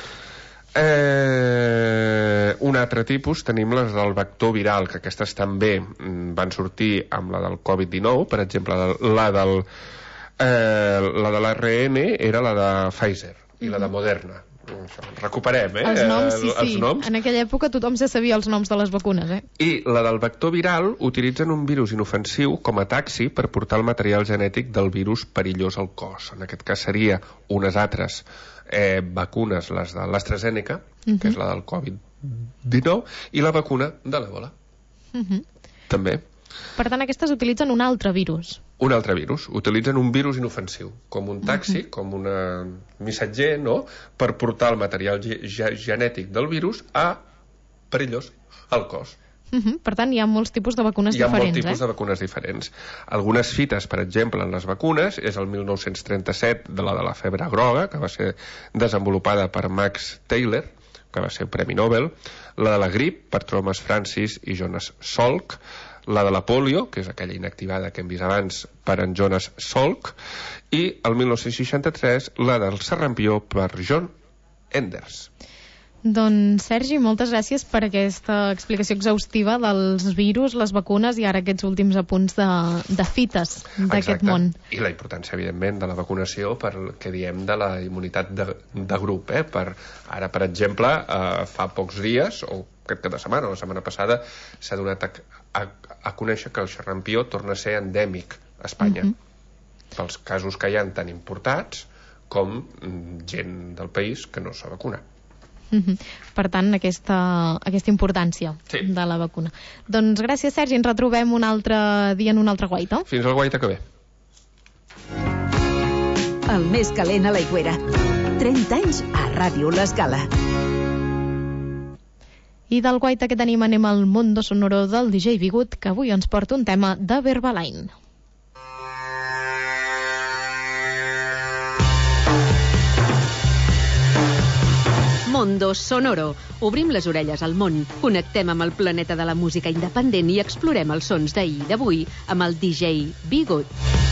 Eh, un altre tipus tenim les del vector viral, que aquestes també van sortir amb la del covid dinou. Per exemple, la del eh, la de l'A R N era la de Pfizer i la de Moderna. Recuperem, eh? Els noms, sí, sí. Els noms. En aquella època tothom ja sabia els noms de les vacunes, eh? I la del vector viral utilitzen un virus inofensiu com a taxi per portar el material genètic del virus perillós al cos. En aquest cas seria unes altres eh, vacunes, les de l'AstraZeneca, uh-huh. que és la del covid dinou, i la vacuna de l'Ebola. Uh-huh. També. Per tant, aquestes utilitzen un altre virus. Un altre virus. Utilitzen un virus inofensiu, com un taxi, uh-huh. com un missatger, no?, per portar el material ge- genètic del virus a perillós al cos. Uh-huh. Per tant, hi ha molts tipus de vacunes diferents. Hi ha diferents, molts tipus eh? de vacunes diferents. Algunes fites, per exemple, en les vacunes, és el mil nou-cents trenta-set, de la de la febre groga, que va ser desenvolupada per Max Taylor, que va ser Premi Nobel, la de la grip, per Thomas Francis i Jonas Salk, la de la polio, que és aquella inactivada que hem vist abans, per en Jonas Salk, i el mil nou-cents seixanta-tres, la del sarampió, per John Enders. Doncs, Sergi, moltes gràcies per aquesta explicació exhaustiva dels virus, les vacunes i ara aquests últims apunts de, de fites d'aquest món. I la importància, evidentment, de la vacunació per el que diem de la immunitat de, de grup. Eh? Per, ara, per exemple, eh, fa pocs dies, o aquest cap de setmana, o la setmana passada, s'ha donat a, a, a conèixer que el xerrampió torna a ser endèmic a Espanya. Uh-huh. Pels casos que hi ha tan importats com gent del país que no s'ha vacunat. Uh-huh. Per tant, aquesta, aquesta importància sí. de la vacuna. Doncs gràcies, Sergi, ens retrobem un altre dia en un altre guaita. Fins al guaita que ve. El més calent a l'Aigüera. trenta anys a Ràdio L'Escala. I del guaita que tenim anem al Mundo Sonoro del D J Bigut, que avui ens porta un tema de Verbaline. Mundo Sonoro. Obrim les orelles al món, connectem amb el planeta de la música independent i explorem els sons d'ahir i d'avui amb el D J Bigut.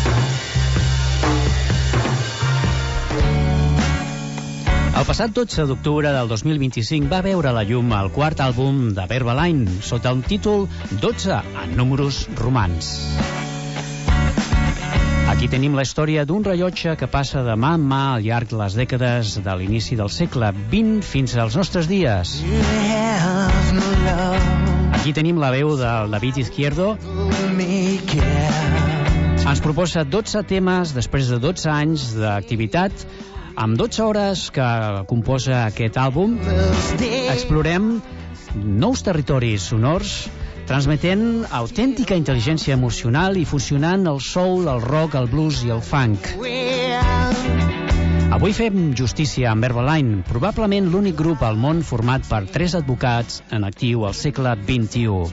El passat dotze d'octubre del dos mil vint-i-cinc va veure la llum el quart àlbum de Verbaline, sota un títol dotze en números romans. Aquí tenim la història d'un rellotge que passa de mà en mà al llarg de les dècades de l'inici del segle vint fins als nostres dies. Aquí tenim la veu del David Izquierdo. Ens proposa dotze temes després de dotze anys d'activitat. Amb dotze hores que composa aquest àlbum, explorem nous territoris sonors, transmetent autèntica intel·ligència emocional i fusionant el soul, el rock, el blues i el funk. Avui fem justícia amb Verbaline, probablement l'únic grup al món format per tres advocats en actiu al segle vint-i-u.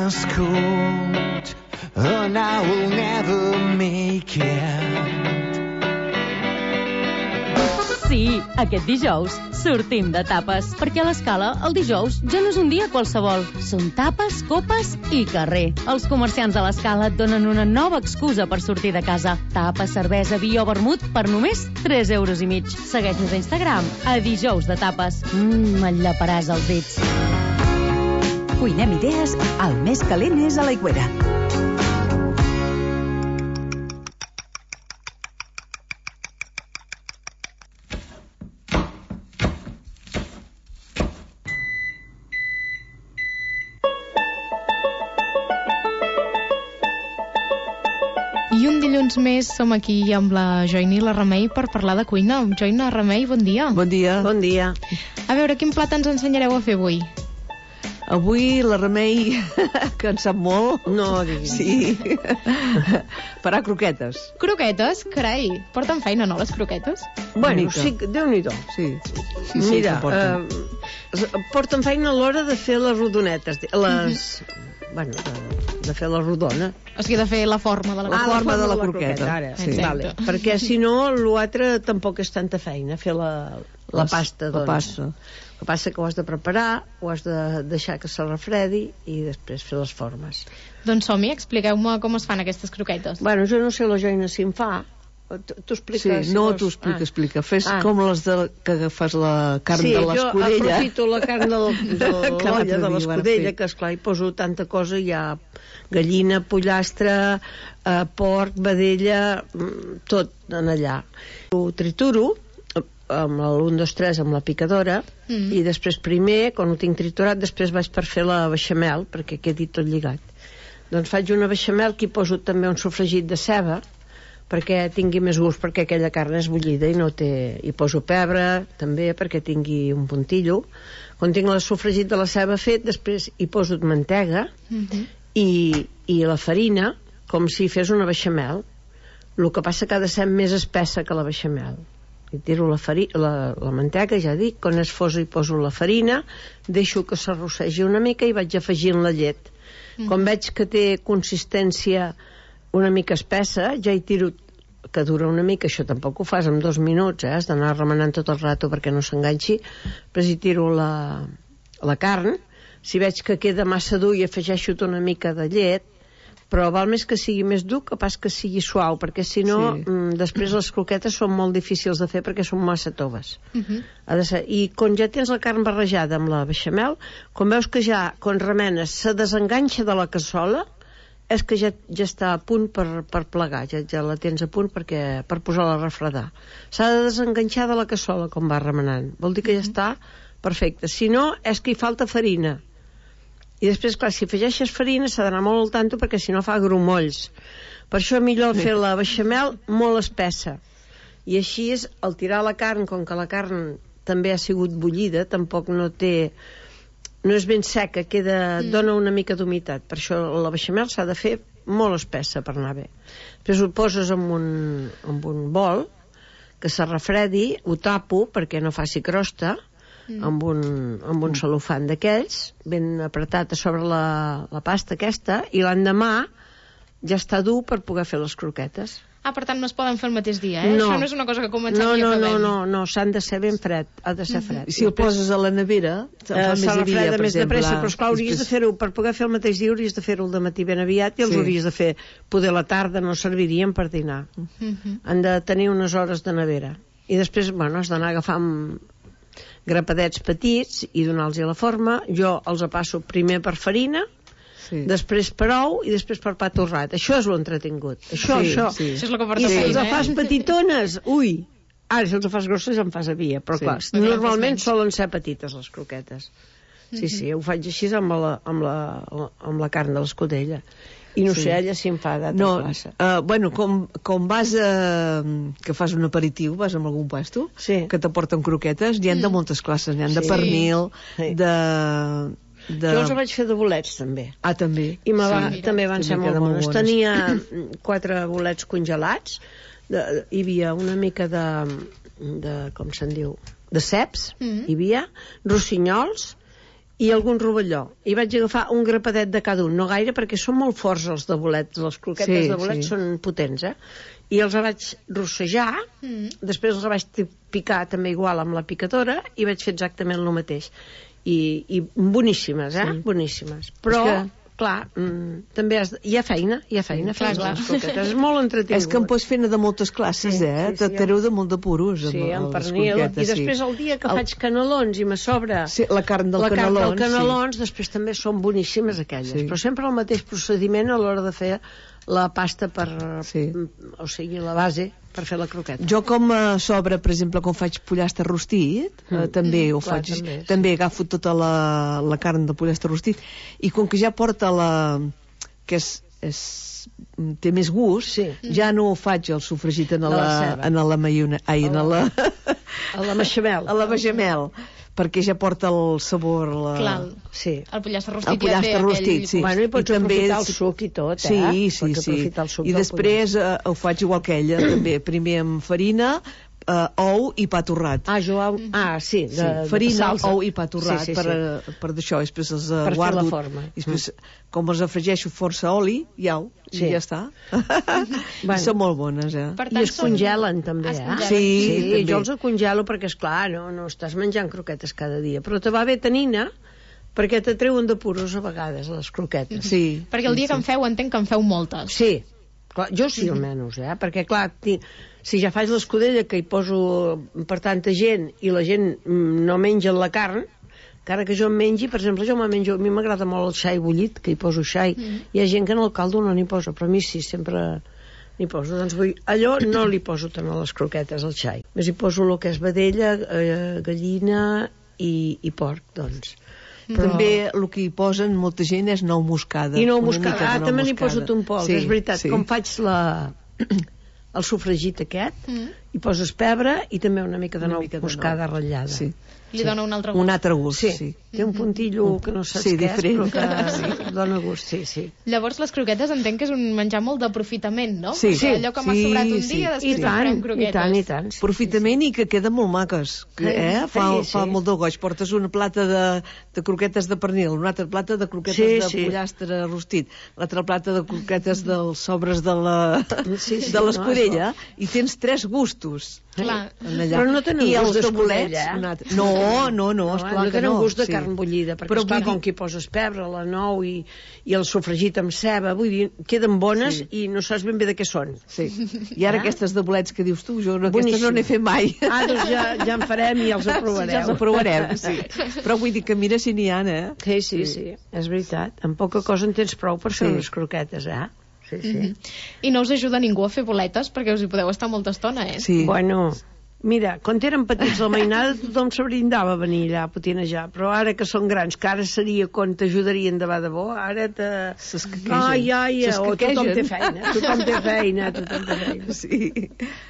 ice cold, and I will never make it. Sí, aquest dijous sortim de tapes, perquè a l'Escala el dijous ja no és un dia qualsevol. Són tapes, copes i carrer. Els comerciants de l'Escala et donen una nova excusa per sortir de casa. Tapes, cervesa, vi o vermut per només tres euros i mig. Segueix-nos a Instagram a dijous de tapes. Mmm, et llaparàs els dits. Cuinem idees, el més calent és a l'Aigüera. I un dilluns més som aquí amb la Joina i la Remei per parlar de cuina. Joina, Remei, bon dia. Bon dia. Bon dia. A veure, quin plat ens ensenyareu a fer avui? Avui la Remei, que en sap molt... No, diguis. Sí. Farà croquetes. Croquetes? Carai, porten feina, no, les croquetes? Bueno, sí, Déu-n'hi-do. Sí. sí, sí Mira, porten. Uh, porten feina a l'hora de fer les rodonetes, les... bueno, de, de fer la rodona. O sigui, de fer la forma de la, ah, forma de la, la croqueta. croqueta ara, sí. Vale. Perquè si no, l'altre tampoc és tanta feina, fer la, la pasta. La doncs. pasta. El que passa que ho has de preparar, ho has de deixar que se refredi i després fer les formes. Doncs som-hi, expliqueu-me com es fan aquestes croquetes. Bueno, jo no sé la Joina si en fa. Tu expliques? Sí, si no, vols... tu explica, ah. explica. Fes ah. com les de, que agafes la carn sí, de l'escudella. Sí, jo aprofito la carn de l'olla, de l'escudella, que esclar, hi poso tanta cosa, hi ha gallina, pollastre, eh, porc, vedella, tot en allà. Ho trituro amb l'un, dos, tres, amb la picadora, mm. i després primer, quan ho tinc triturat, després vaig per fer la beixamel, perquè quedi tot lligat. Doncs faig una beixamel que hi poso també un sofregit de ceba, perquè tingui més gust, perquè aquella carn és bullida i no té... Hi poso pebre, també, perquè tingui un puntillo. Quan tinc el sofregit de la ceba fet, després hi poso mantega mm-hmm. i, i la farina, com si fes una beixamel. El que passa que ha de ser més espessa que la beixamel. I tiro la, fari... la, la mantega, ja dic, quan és fosa hi poso la farina, deixo que s'arrossegi una mica i vaig afegint la llet. Mm-hmm. Quan veig que té consistència una mica espessa, ja hi tiro, que dura una mica, això tampoc ho fas en dos minuts, eh? Has d'anar remenant tot el rato perquè no s'enganxi, però hi tiro la, la carn, si veig que queda massa dur i afegeixo una mica de llet, però val més que sigui més dur que pas que sigui suau, perquè si no, sí. mm, després les croquetes són molt difícils de fer perquè són massa toves. Uh-huh. Ha de ser. I quan ja tens la carn barrejada amb la beixamel, quan veus que ja, quan remenes, se desenganxa de la cassola, és que ja, ja està a punt per, per plegar, ja, ja la tens a punt perquè, per posar-la a refredar. S'ha de desenganxar de la cassola quan va remenant, vol dir que ja està perfecte. Si no, és que hi falta farina. I després, clar, si afegeixes farina s'ha d'anar molt al tanto perquè si no fa grumolls. Per això és millor fer la beixamel molt espessa. I així és, al tirar la carn, com que la carn també ha sigut bullida, tampoc no té... no és ben seca, queda, mm. dona una mica d'humitat. Per això la beixamel s'ha de fer molt espessa per anar bé. Després ho poses en un, en un bol que se refredi, ho tapo perquè no faci crosta, mm. amb, un, amb un celofan d'aquells, ben apretat a sobre la, la pasta aquesta, i l'endemà ja està dur per poder fer les croquetes. Ah, per tant no es poden fer el mateix dia, eh? No. Això no és una cosa que comencem no, i no, acabem. No, no, no, s'han de ser ben fred, ha de ser fred. I si el poses a la nevera, se'n fa eh, més a dia, per més exemple. De pressa, però esclar, hauries de fer-ho, per poder fer el mateix dia hauries de fer-ho al dematí ben aviat i els sí. hauries de fer, poder a la tarda no servirien per dinar. Uh-huh. Han de tenir unes hores de nevera. I després, bueno, has d'anar agafant grapadets petits i donar-los la forma. Jo els passo primer per farina, sí. després per ou i després per pa torrat. Això és l'entretingut. Això, sí, això. Sí. Això és el que porta I si feina, els eh? fas petitones, ui, ara si els fas grosses en fas a via, però sí. clar, normalment solen ser petites les croquetes. Sí, sí, ho faig així amb la, amb la, amb la carn de l'escudella. I no sí. sé, ella si em fa d'altra no, classe. Uh, bueno, com, com vas a... que fas un aperitiu, vas a algun puesto, sí. que t'aporten croquetes, n'hi ha mm. de moltes classes, n'hi ha sí. de pernil, sí. de... De... Jo els vaig fer de bolets, també. Ah, també? I me va, sí, també van també ser molt bones. bones. Tenia quatre bolets congelats, de, hi havia una mica de, de com se'n diu, de ceps, mm -hmm. hi havia rossinyols i algun rovelló. I vaig agafar un grapadet de cada un, no gaire, perquè són molt forts els de bolets, les croquetes Sí, de bolets sí. són potents, eh? I els vaig rossejar, Mm. després els vaig picar també igual amb la picadora i vaig fer exactament el mateix. I, i boníssimes, eh? Sí. Boníssimes. Però, És que- clar, mm, també has de... hi ha feina, hi ha feina. Clar, Sí, clar. les croquetes. És molt entretingut. És que en pots fer de moltes classes, Sí, eh? sí, sí, T'atereu de molt de puros. Sí, amb les pernil. croquetes, I després sí. el dia que El- faig canelons i me sobra Sí, la carn del la carn canelons, del canelons, després també són boníssimes aquelles. Sí. Però sempre el mateix procediment a l'hora de fer la pasta per... Sí. O sigui, la base per fer la croqueta. Jo com a sobre, per exemple, quan faig pollastre rostit, Mm. eh, també Mm, ho clar, faig, també, també, sí. agafo tota la, la carn de pollastre rostit, i com que ja porta la... que és, és té més gust, sí. ja no ho faig el sofregit en De la, la ceba. en la maiona, ai, en la, A la beixamel. a la bechamel, perquè ja porta el sabor, la... Clar, sí. el pollastre rostit el pollastre ja té rostit, aquell... sí. Bueno, i pots també aprofitar és- el suc i tot, Sí, eh? sí, Pots sí. aprofitar el suc I del després eh, ho faig igual que ella, també. Primer amb farina, eh, ou i pa torrat. Ah, jo... Ah, sí, de, Sí, de farina, salsa. ou i pa torrat, Sí, sí, per, sí. eh, per d'això. Després els eh, Per fer guardo. la forma. I després, com els afregeixo força oli, iau, Sí. i ja està. Bueno. I són molt bones, eh? Per I tant, es són- congelen també, Es eh? congelen. Sí, sí també. jo els congelo perquè, és clar, no, no estàs menjant croquetes cada dia, però te va bé tenina perquè t'atreuen de puros a vegades les croquetes. Sí. Perquè el dia sí, que en feu entenc que en feu moltes. Sí, clar, jo sí almenys, eh? Perquè clar, ti, si ja faig l'escudella que hi poso per tanta gent i la gent mm, no menja la carn, encara que jo em mengi, per exemple, jo me menjo, a mi m'agrada molt el xai bullit, que hi poso xai, Mm. hi ha gent que en el caldo no n'hi posa, però a mi sí, sempre n'hi poso. Doncs vull, allò no li poso tant a les croquetes, al xai. Més hi poso el que és vedella, eh, gallina i, i porc, doncs. Però... També el que hi posen molta gent és nou moscada. I nou Una moscada. mica de Ah, nou també n'hi moscada. poso un poc, Sí, és veritat. sí. Com faig la... el sofregit aquest, Mm. hi poses pebre i també una mica de Una nou mica de moscada nou. ratllada. Sí. Li dona un altre gust. Un altre gust, Sí, sí. té un puntillo que no saps Sí, què és, diferent. però que dona gust, sí, sí. Llavors, les croquetes entenc que és un menjar molt d'aprofitament, no? Sí. Perquè allò que m'ha Sí, sobrat un sí. dia, I després en tant, farem i croquetes. tant, i tant. Sí, Aprofitament i que queden molt maques, que, eh? Fa, Sí, sí. fa molt de goig. Portes una plata de, de croquetes de pernil, una altra plata de croquetes Sí, de sí. pollastre rostit, l'altra plata de croquetes dels sobres de la Sí, sí, de no, l'escudella, i tens tres gustos. Clar. En allà. Però no tenen I gust els de d'escudella, bolets, eh? un altre. No, no, no, esclar no que tenen no. gust de sí. carn bullida, perquè, Però esclar, vull dir- com que hi poses pebre, la nou i, i el sofregit amb ceba, vull dir, queden bones Sí. i no saps ben bé de què són. Sí. I ara Ah. aquestes de bolets que dius tu, jo no, aquestes Boníssim. no n'he fet mai. Ah, doncs ja, ja en farem i els aprovareu. Ja els aprovarem, sí. Però vull dir que mira si n'hi ha, eh? Sí, sí, sí, és veritat. Amb poca cosa en tens prou per fer Sí. unes croquetes, eh? Sí, sí. Mhm. I no us ajuda ningú a fer boletes perquè us hi podeu estar molta estona, eh? Sí. Bueno, mira, quan érem petits a la mainada tothom se brindava a venir allà a potinejar, però ara que són grans, que ara seria quan t'ajudarien de de bo, ara te... S'escaquegen. Ai, ai, o S'escaquegen. tothom té feina, tothom té feina, tothom té feina. Sí.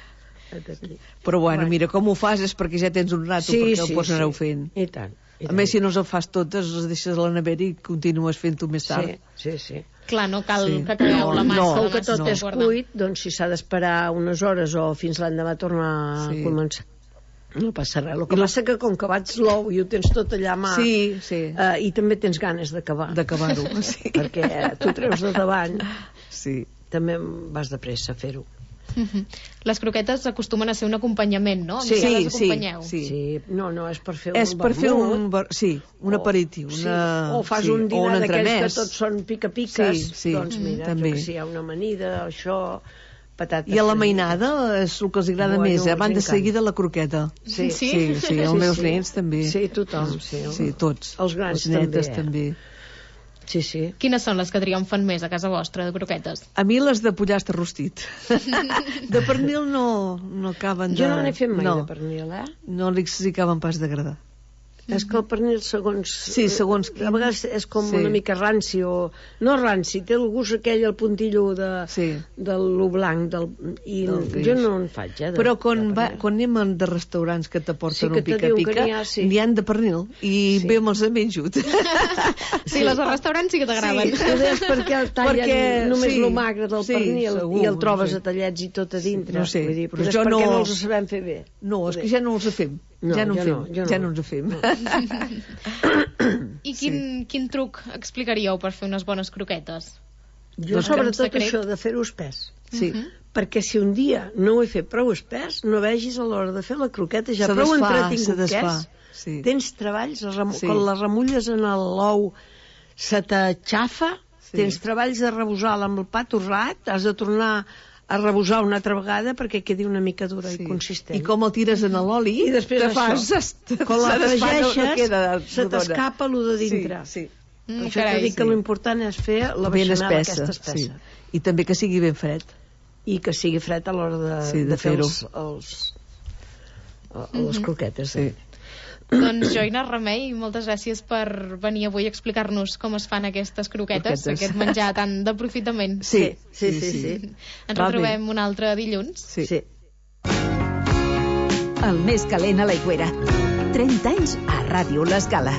Però bueno, mira, com ho fas és perquè ja tens un rato, Sí, perquè sí, el pots anar-ho sí. fent. I tant. I A tant. més, si no els fas totes, les deixes a la nevera i continues fent-ho més tard. Sí, sí, sí. Clar, no cal Sí. que creeu la massa. No, la Com que massa tot s'ha és de guardar. cuit, doncs si s'ha d'esperar unes hores o fins l'endemà tornar Sí. a començar. No passa res. El que passa que com que vaig slow i ho tens tot allà a mà, Sí, sí. eh, i també tens ganes d'acabar. D'acabar-ho, sí. Perquè tu treus de davant, Sí. també vas de pressa a fer-ho. Mhm. Les croquetes acostumen a ser un acompanyament, no? Amb Sí, què les sí, acompanyeu? sí. Sí, no, no, és per fer És un per fer un, vermut. bar- sí, un O- aperitiu. Sí, Una, o fas sí, un dinar d'aquells que entramès. tots són pica-piques, Sí, sí, doncs mira, també. jo que sé, hi ha una amanida, això, patates... I a la frites. mainada és el que els agrada Bueno, més, eh? Van de els encanta. seguida la croqueta. Sí. Sí, sí, sí, els meus nens també. Sí, tothom, sí. Sí, tots. Els grans Les netes també, eh? també. Sí, sí. Quines són les que triomfen més a casa vostra, de croquetes? A mi les de pollastre rostit. De pernil no, no acaben de... Jo no n'he fet mai no, de pernil, eh? No li li acaben pas d'agradar. És que el pernil, segons... Sí, segons quin. A vegades és com Sí. una mica ranci, o... No ranci, té el gust aquell, el puntillo de, Sí. de lo blanc, del... i Del greix. jo no en faig, eh? De, Però quan, de va, pernil. quan anem de restaurants que t'aporten Sí, que un te diuen que pica-pica, n'hi ha, sí. n'hi han de pernil, i Sí. bé me'ls he menjut. Sí, les de restaurants sí que t'agraden. Sí, tu deies perquè el tallen Perquè, només sí, lo magre del sí, pernil segur, i el trobes no sé. a tallets i tot a dintre. No sé, Vull dir, però però és jo perquè no- no els sabem fer bé. No, és que ja no els fem. No, ja no, jo fem. no, jo no. Ja no ens ho fem. I quin, sí. quin truc explicaríeu per fer unes bones croquetes? Jo doncs sobretot això de fer-ho espès. Sí. Uh -huh. Perquè si un dia no ho he fet prou espès, no vegis a l'hora de fer la croqueta ja se prou desfà, entretingut que és. Sí. Tens treballs, sí. Quan les remulles en l'ou se t'aixafa, sí. Tens treballs de rebosar-la amb el pa torrat, has de tornar a rebosar una altra vegada perquè quedi una mica dura sí. I consistent. I com el tires en l'oli, i després te fas, quan la fregeixes, no se t'escapa allò de dintre. Sí, sí. Mm, per això carai, t'he dit sí. Que l'important és fer la baixanada aquesta espessa. Sí. I també que sigui ben fred. I que sigui fred a l'hora de, sí, de, de fer els, els, els, mm -hmm. les croquetes. Sí. Eh? Doncs Joina Remei, moltes gràcies per venir avui a explicar-nos com es fan aquestes croquetes, croquetes. Aquest menjar tan d'aprofitament. Sí, sí, sí. sí, sí. sí. Ens Va retrobem bé. Un altre dilluns. Sí. sí. El més calent a l'Aigüera. trenta anys a Ràdio L'Escala.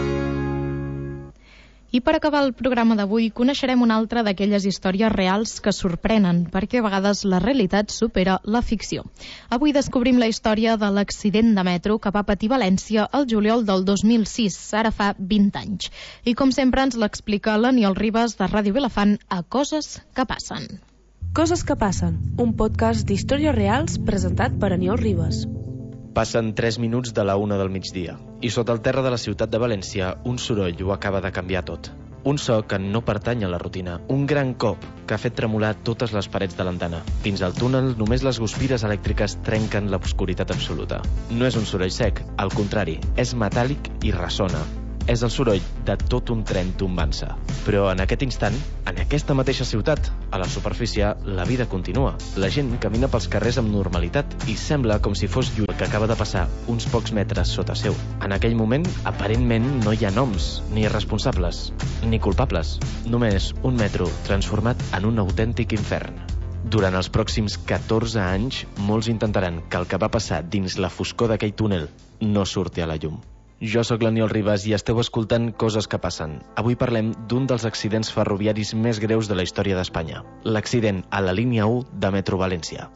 I per acabar el programa d'avui coneixerem una altra d'aquelles històries reals que sorprenen, perquè a vegades la realitat supera la ficció. Avui descobrim la història de l'accident de metro que va patir València el juliol del dos mil sis, ara fa vint anys. I com sempre ens l'explica l'Aniol Ribas de Ràdio Vilafant a Coses que passen. Coses que passen, un podcast d'històries reals presentat per Aniol Ribas. Passen tres minuts de la una del migdia i sota el terra de la ciutat de València un soroll ho acaba de canviar tot. Un so que no pertany a la rutina. Un gran cop que ha fet tremolar totes les parets de l'andana. Dins el túnel només les guspires elèctriques trenquen l'obscuritat absoluta. No és un soroll sec, al contrari, és metàl·lic i ressona. És el soroll de tot un tren tombant-se. Però en aquest instant, en aquesta mateixa ciutat, a la superfície, la vida continua. La gent camina pels carrers amb normalitat i sembla com si fos lluny que acaba de passar uns pocs metres sota seu. En aquell moment, aparentment, no hi ha noms, ni responsables, ni culpables. Només un metro transformat en un autèntic infern. Durant els pròxims catorze anys, molts intentaran que el que va passar dins la foscor d'aquell túnel no surti a la llum. Jo sóc l'Aniol Ribas i esteu escoltant Coses que passen. Avui parlem d'un dels accidents ferroviaris més greus de la història d'Espanya. L'accident a la línia u de Metro València.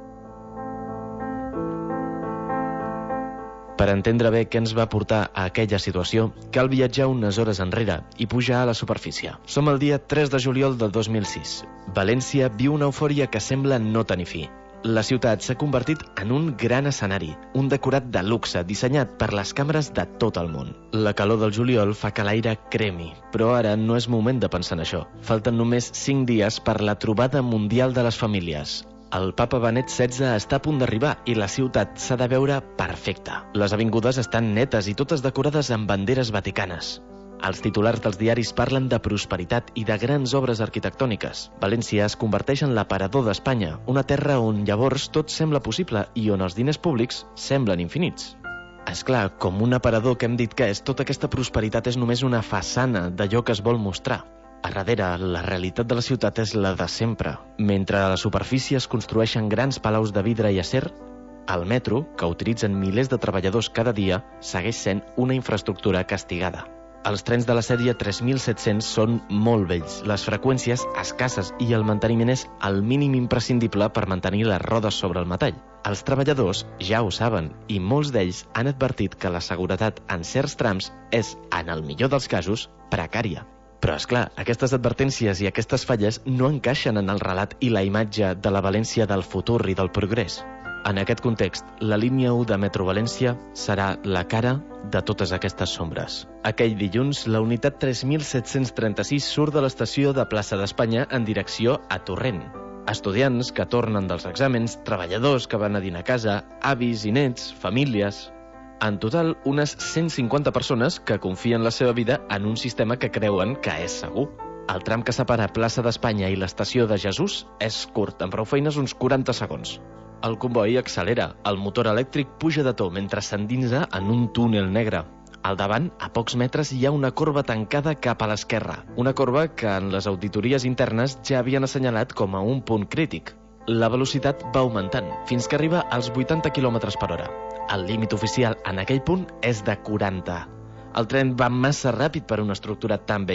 Per entendre bé què ens va portar a aquella situació, cal viatjar unes hores enrere i pujar a la superfície. Som el dia tres de juliol del dos mil sis. València viu una eufòria que sembla no tenir fi. La ciutat s'ha convertit en un gran escenari, un decorat de luxe dissenyat per les càmeres de tot el món. La calor del juliol fa que l'aire cremi, però ara no és moment de pensar en això. Falten només cinc dies per la trobada mundial de les famílies. El papa Benet setze està a punt d'arribar i la ciutat s'ha de veure perfecta. Les avingudes estan netes i totes decorades amb banderes vaticanes. Els titulars dels diaris parlen de prosperitat i de grans obres arquitectòniques. València es converteix en l'aparador d'Espanya, una terra on llavors tot sembla possible i on els diners públics semblen infinits. És clar, com un aparador que hem dit que és, tota aquesta prosperitat és només una façana d'allò que es vol mostrar. A darrere, la realitat de la ciutat és la de sempre. Mentre a la superfície es construeixen grans palaus de vidre i acer, el metro, que utilitzen milers de treballadors cada dia, segueix sent una infraestructura castigada. Els trens de la sèrie tres mil set-cents són molt vells, les freqüències escasses i el manteniment és el mínim imprescindible per mantenir les rodes sobre el metall. Els treballadors ja ho saben i molts d'ells han advertit que la seguretat en certs trams és, en el millor dels casos, precària. Però, és clar, aquestes advertències i aquestes falles no encaixen en el relat i la imatge de la València del futur i del progrés. En aquest context, la línia u de Metro València serà la cara de totes aquestes sombres. Aquell dilluns, la unitat tres mil set-cents trenta-sis surt de l'estació de Plaça d'Espanya en direcció a Torrent. Estudiants que tornen dels exàmens, treballadors que van a dinar a casa, avis i nets, famílies... En total, unes cent cinquanta persones que confien la seva vida en un sistema que creuen que és segur. El tram que separa Plaça d'Espanya i l'estació de Jesús és curt, amb prou feines uns quaranta segons. El comboi accelera, el motor elèctric puja de to mentre s'endinsa en un túnel negre. Al davant, a pocs metres, hi ha una corba tancada cap a l'esquerra. Una corba que en les auditories internes ja havien assenyalat com a un punt crític. La velocitat va augmentant, fins que arriba als vuitanta quilòmetres per hora. El límit oficial en aquell punt és de quaranta. El tren va massa ràpid per una estructura tan vella.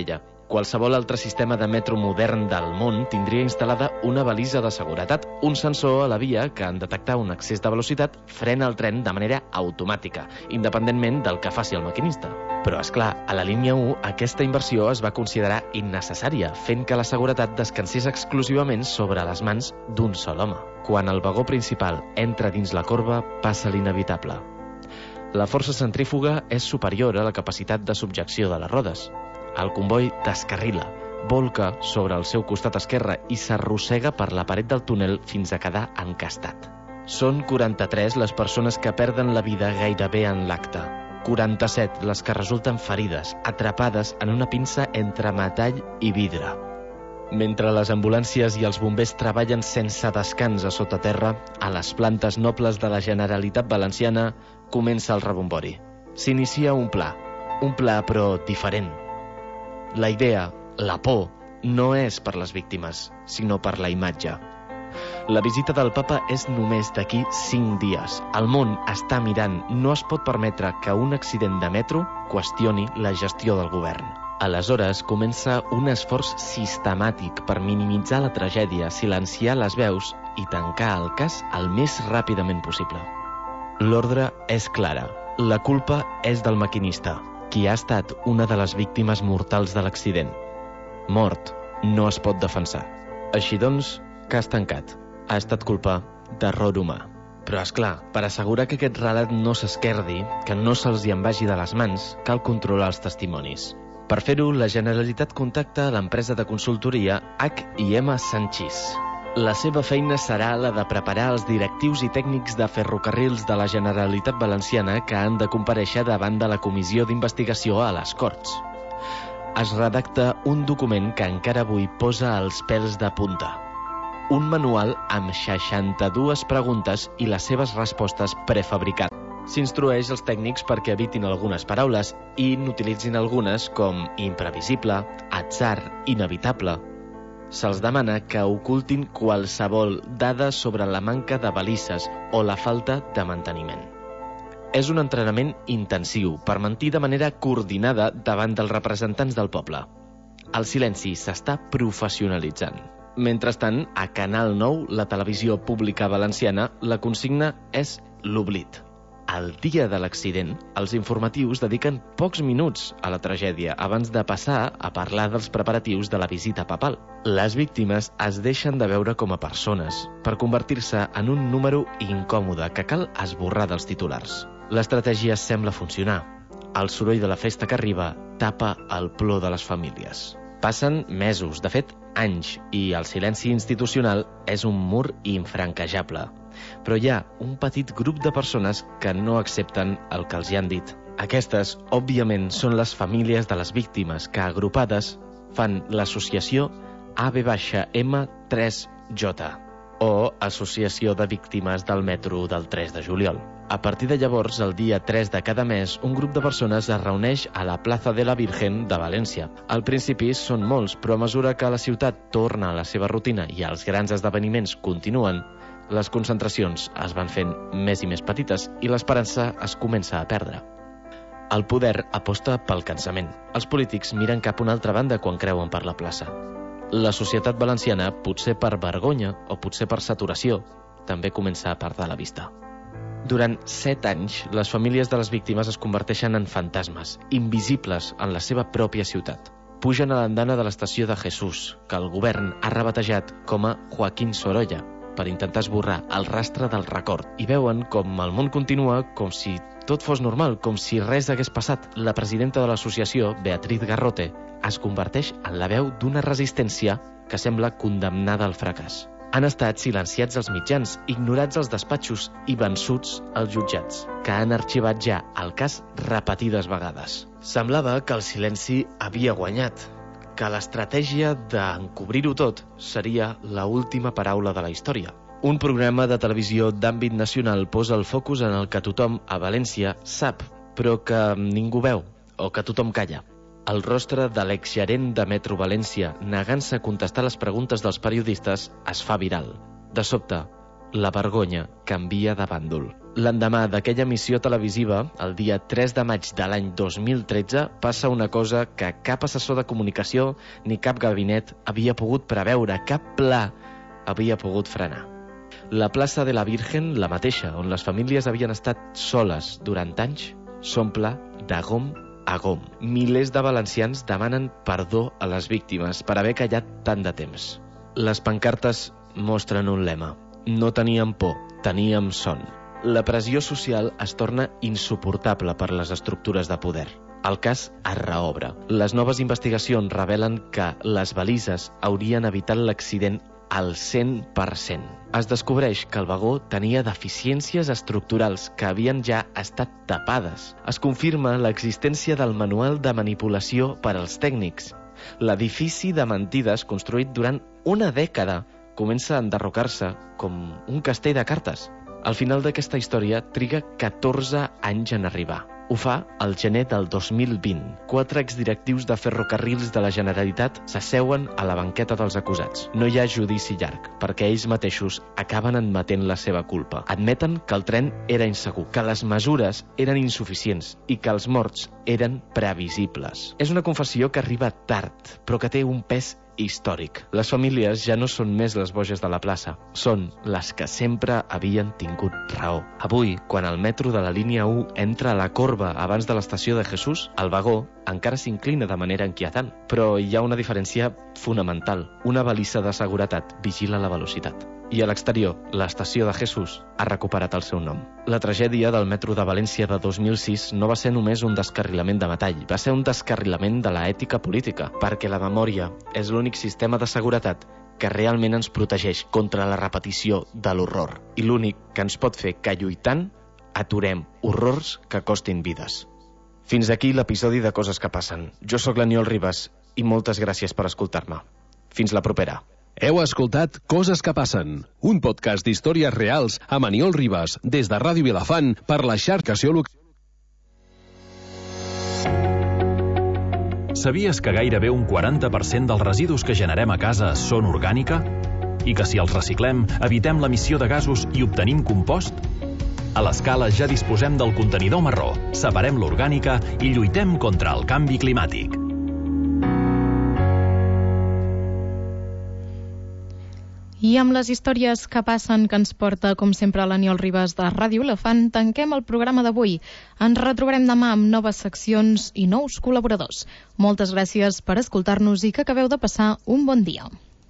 Qualsevol altre sistema de metro modern del món tindria instal·lada una balisa de seguretat, un sensor a la via que, en detectar un excés de velocitat, frena el tren de manera automàtica, independentment del que faci el maquinista. Però, és clar, a la línia u aquesta inversió es va considerar innecessària, fent que la seguretat descansés exclusivament sobre les mans d'un sol home. Quan el vagó principal entra dins la corba, passa l'inevitable. La força centrífuga és superior a la capacitat de subjecció de les rodes. El comboi descarrila, volca sobre el seu costat esquerre i s'arrossega per la paret del túnel fins a quedar encastat. Són quaranta-tres les persones que perden la vida gairebé en l'acte. quaranta-set les que resulten ferides, atrapades en una pinça entre metall i vidre. Mentre les ambulàncies i els bombers treballen sense descans a sota terra, a les plantes nobles de la Generalitat Valenciana comença el rebombori. S'inicia un pla, un pla però diferent. La idea, la por, no és per les víctimes, sinó per la imatge. La visita del papa és només d'aquí cinc dies. El món està mirant, no es pot permetre que un accident de metro qüestioni la gestió del govern. Aleshores comença un esforç sistemàtic per minimitzar la tragèdia, silenciar les veus i tancar el cas el més ràpidament possible. L'ordre és clara. La culpa és del maquinista, qui ha estat una de les víctimes mortals de l'accident. Mort no es pot defensar. Així doncs, cas tancat. Ha estat culpa d'error humà. Però, és clar, per assegurar que aquest relat no s'esquerdi, que no se'ls hi en vagi de les mans, cal controlar els testimonis. Per fer-ho, la Generalitat contacta l'empresa de consultoria H i M Sanchis. La seva feina serà la de preparar els directius i tècnics de ferrocarrils de la Generalitat Valenciana que han de comparèixer davant de la comissió d'investigació a les Corts. Es redacta un document que encara avui posa els pèls de punta. Un manual amb seixanta-dues preguntes i les seves respostes prefabricades. S'instrueix els tècnics perquè evitin algunes paraules i n'utilitzin algunes com imprevisible, atzar, inevitable. Se'ls demana que ocultin qualsevol dada sobre la manca de balises o la falta de manteniment. És un entrenament intensiu per mentir de manera coordinada davant dels representants del poble. El silenci s'està professionalitzant. Mentrestant, a Canal nou, la televisió pública valenciana, la consigna és l'oblit. El dia de l'accident, els informatius dediquen pocs minuts a la tragèdia abans de passar a parlar dels preparatius de la visita papal. Les víctimes es deixen de veure com a persones per convertir-se en un número incòmode que cal esborrar dels titulars. L'estratègia sembla funcionar. El soroll de la festa que arriba tapa el plor de les famílies. Passen mesos, de fet, anys, i el silenci institucional és un mur infranquejable. Però hi ha un petit grup de persones que no accepten el que els hi han dit. Aquestes, òbviament, són les famílies de les víctimes que, agrupades, fan l'associació A B M tres J, o Associació de Víctimes del Metro del tres de juliol. A partir de llavors, el dia tres de cada mes, un grup de persones es reuneix a la Plaza de la Virgen de València. Al principi són molts, però a mesura que la ciutat torna a la seva rutina i els grans esdeveniments continuen, les concentracions es van fent més i més petites i l'esperança es comença a perdre. El poder aposta pel cansament. Els polítics miren cap a una altra banda quan creuen per la plaça. La societat valenciana, potser per vergonya o potser per saturació, també comença a perdre la vista. Durant set anys, les famílies de les víctimes es converteixen en fantasmes, invisibles en la seva pròpia ciutat. Pugen a l'andana de l'estació de Jesús, que el govern ha rebatejat com a Joaquín Sorolla, per intentar esborrar el rastre del record, i veuen com el món continua com si tot fos normal, com si res hagués passat. La presidenta de l'associació, Beatriz Garrote, es converteix en la veu d'una resistència que sembla condemnada al fracàs. Han estat silenciats els mitjans, ignorats els despatxos i vençuts els jutjats, que han arxivat ja el cas repetides vegades. Semblava que el silenci havia guanyat, que l'estratègia d'encobrir-ho tot seria l'última paraula de la història. Un programa de televisió d'àmbit nacional posa el focus en el que tothom a València sap, però que ningú veu, o que tothom calla. El rostre de l'exgerent de Metro València, negant-se a contestar les preguntes dels periodistes, es fa viral. De sobte, la vergonya canvia de bàndol. L'endemà d'aquella emissió televisiva, el dia tres de maig de l'any dos mil tretze, passa una cosa que cap assessor de comunicació ni cap gabinet havia pogut preveure, cap pla havia pogut frenar. La plaça de la Virgen, la mateixa, on les famílies havien estat soles durant anys, s'omple de gom a gom. Milers de valencians demanen perdó a les víctimes per haver callat tant de temps. Les pancartes mostren un lema. No teníem por, teníem son. La pressió social es torna insuportable per les estructures de poder. El cas es reobre. Les noves investigacions revelen que les balises haurien evitat l'accident al cent per cent. Es descobreix que el vagó tenia deficiències estructurals que havien ja estat tapades. Es confirma l'existència del manual de manipulació per als tècnics. L'edifici de mentides construït durant una dècada comença a enderrocar-se com un castell de cartes. Al final d'aquesta història triga catorze anys en arribar. Ho fa al gener del dos mil vint. Quatre exdirectius de ferrocarrils de la Generalitat s'asseuen a la banqueta dels acusats. No hi ha judici llarg, perquè ells mateixos acaben admetent la seva culpa. Admeten que el tren era insegur, que les mesures eren insuficients i que els morts eren previsibles. És una confessió que arriba tard, però que té un pes històric. Les famílies ja no són més les boges de la plaça, són les que sempre havien tingut raó. Avui, quan el metro de la línia u entra a la corba abans de l'estació de Jesús, el vagó encara s'inclina de manera inquietant. Però hi ha una diferència fonamental. Una balisa de seguretat vigila la velocitat. I a l'exterior, l'estació de Jesús ha recuperat el seu nom. La tragèdia del metro de València de dos mil sis no va ser només un descarrilament de metall, va ser un descarrilament de l'ètica política, perquè la memòria és l'únic sistema de seguretat que realment ens protegeix contra la repetició de l'horror i l'únic que ens pot fer que lluitant aturem horrors que costin vides. Fins aquí l'episodi de Coses que passen. Jo sóc l'Aniol Ribas i moltes gràcies per escoltar-me. Fins la propera. Heu escoltat Coses que passen, un podcast d'històries reals amb Aniol Ribas des de Ràdio Vilafant per la xarxa local. Sabies que gairebé un quaranta per cent dels residus que generem a casa són orgànica? I que si els reciclem, evitem l'emissió de gasos i obtenim compost? A l'Escala ja disposem del contenidor marró, separem l'orgànica i lluitem contra el canvi climàtic. I amb les històries que passen que ens porta, com sempre, l'Aniol Ribas de Ràdio Elefant, tanquem el programa d'avui. Ens retrobarem demà amb noves seccions i nous col·laboradors. Moltes gràcies per escoltar-nos i que acabeu de passar un bon dia.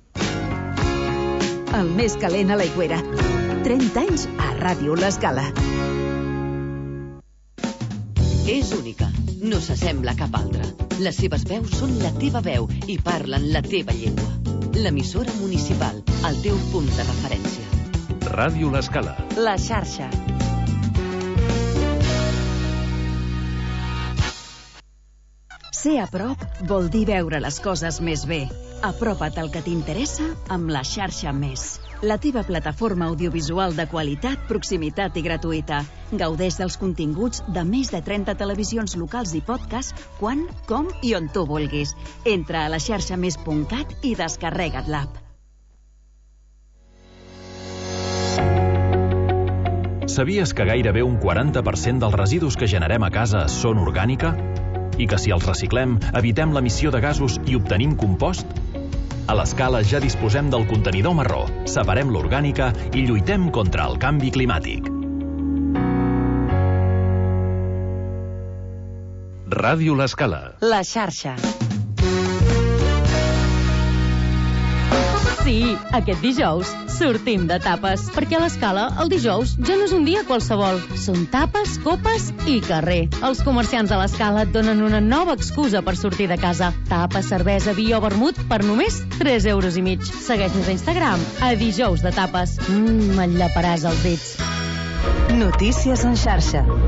El més calent a l'Aigüera. trenta anys a Ràdio L'Escala. És única, no s'assembla a cap altra. Les seves veus són la teva veu i parlen la teva llengua. L'emissora municipal, el teu punt de referència. Ràdio L'Escala. La xarxa. Ser a prop vol dir veure les coses més bé. Apropa't al que t'interessa amb la xarxa Més. La teva plataforma audiovisual de qualitat, proximitat i gratuïta. Gaudeix dels continguts de més de trenta televisions locals i podcast quan, com i on tu vulguis. Entra a la xarxa més punt cat i descarrega't l'app. Sabies que gairebé un quaranta per cent dels residus que generem a casa són orgànica? I que si els reciclem, evitem l'emissió de gasos i obtenim compost? A l'Escala ja disposem del contenidor marró, separem l'orgànica i lluitem contra el canvi climàtic. Ràdio L'Escala. La xarxa. Sí, aquest dijous sortim de tapes, perquè a l'Escala el dijous ja no és un dia qualsevol. Són tapes, copes i carrer. Els comerciants de l'Escala et donen una nova excusa per sortir de casa. Tapes, cervesa, vi o vermut per només tres euros i mig. Segueix-nos a Instagram, a dijous de tapes. Mmm, et llaparàs els dits. Notícies en xarxa.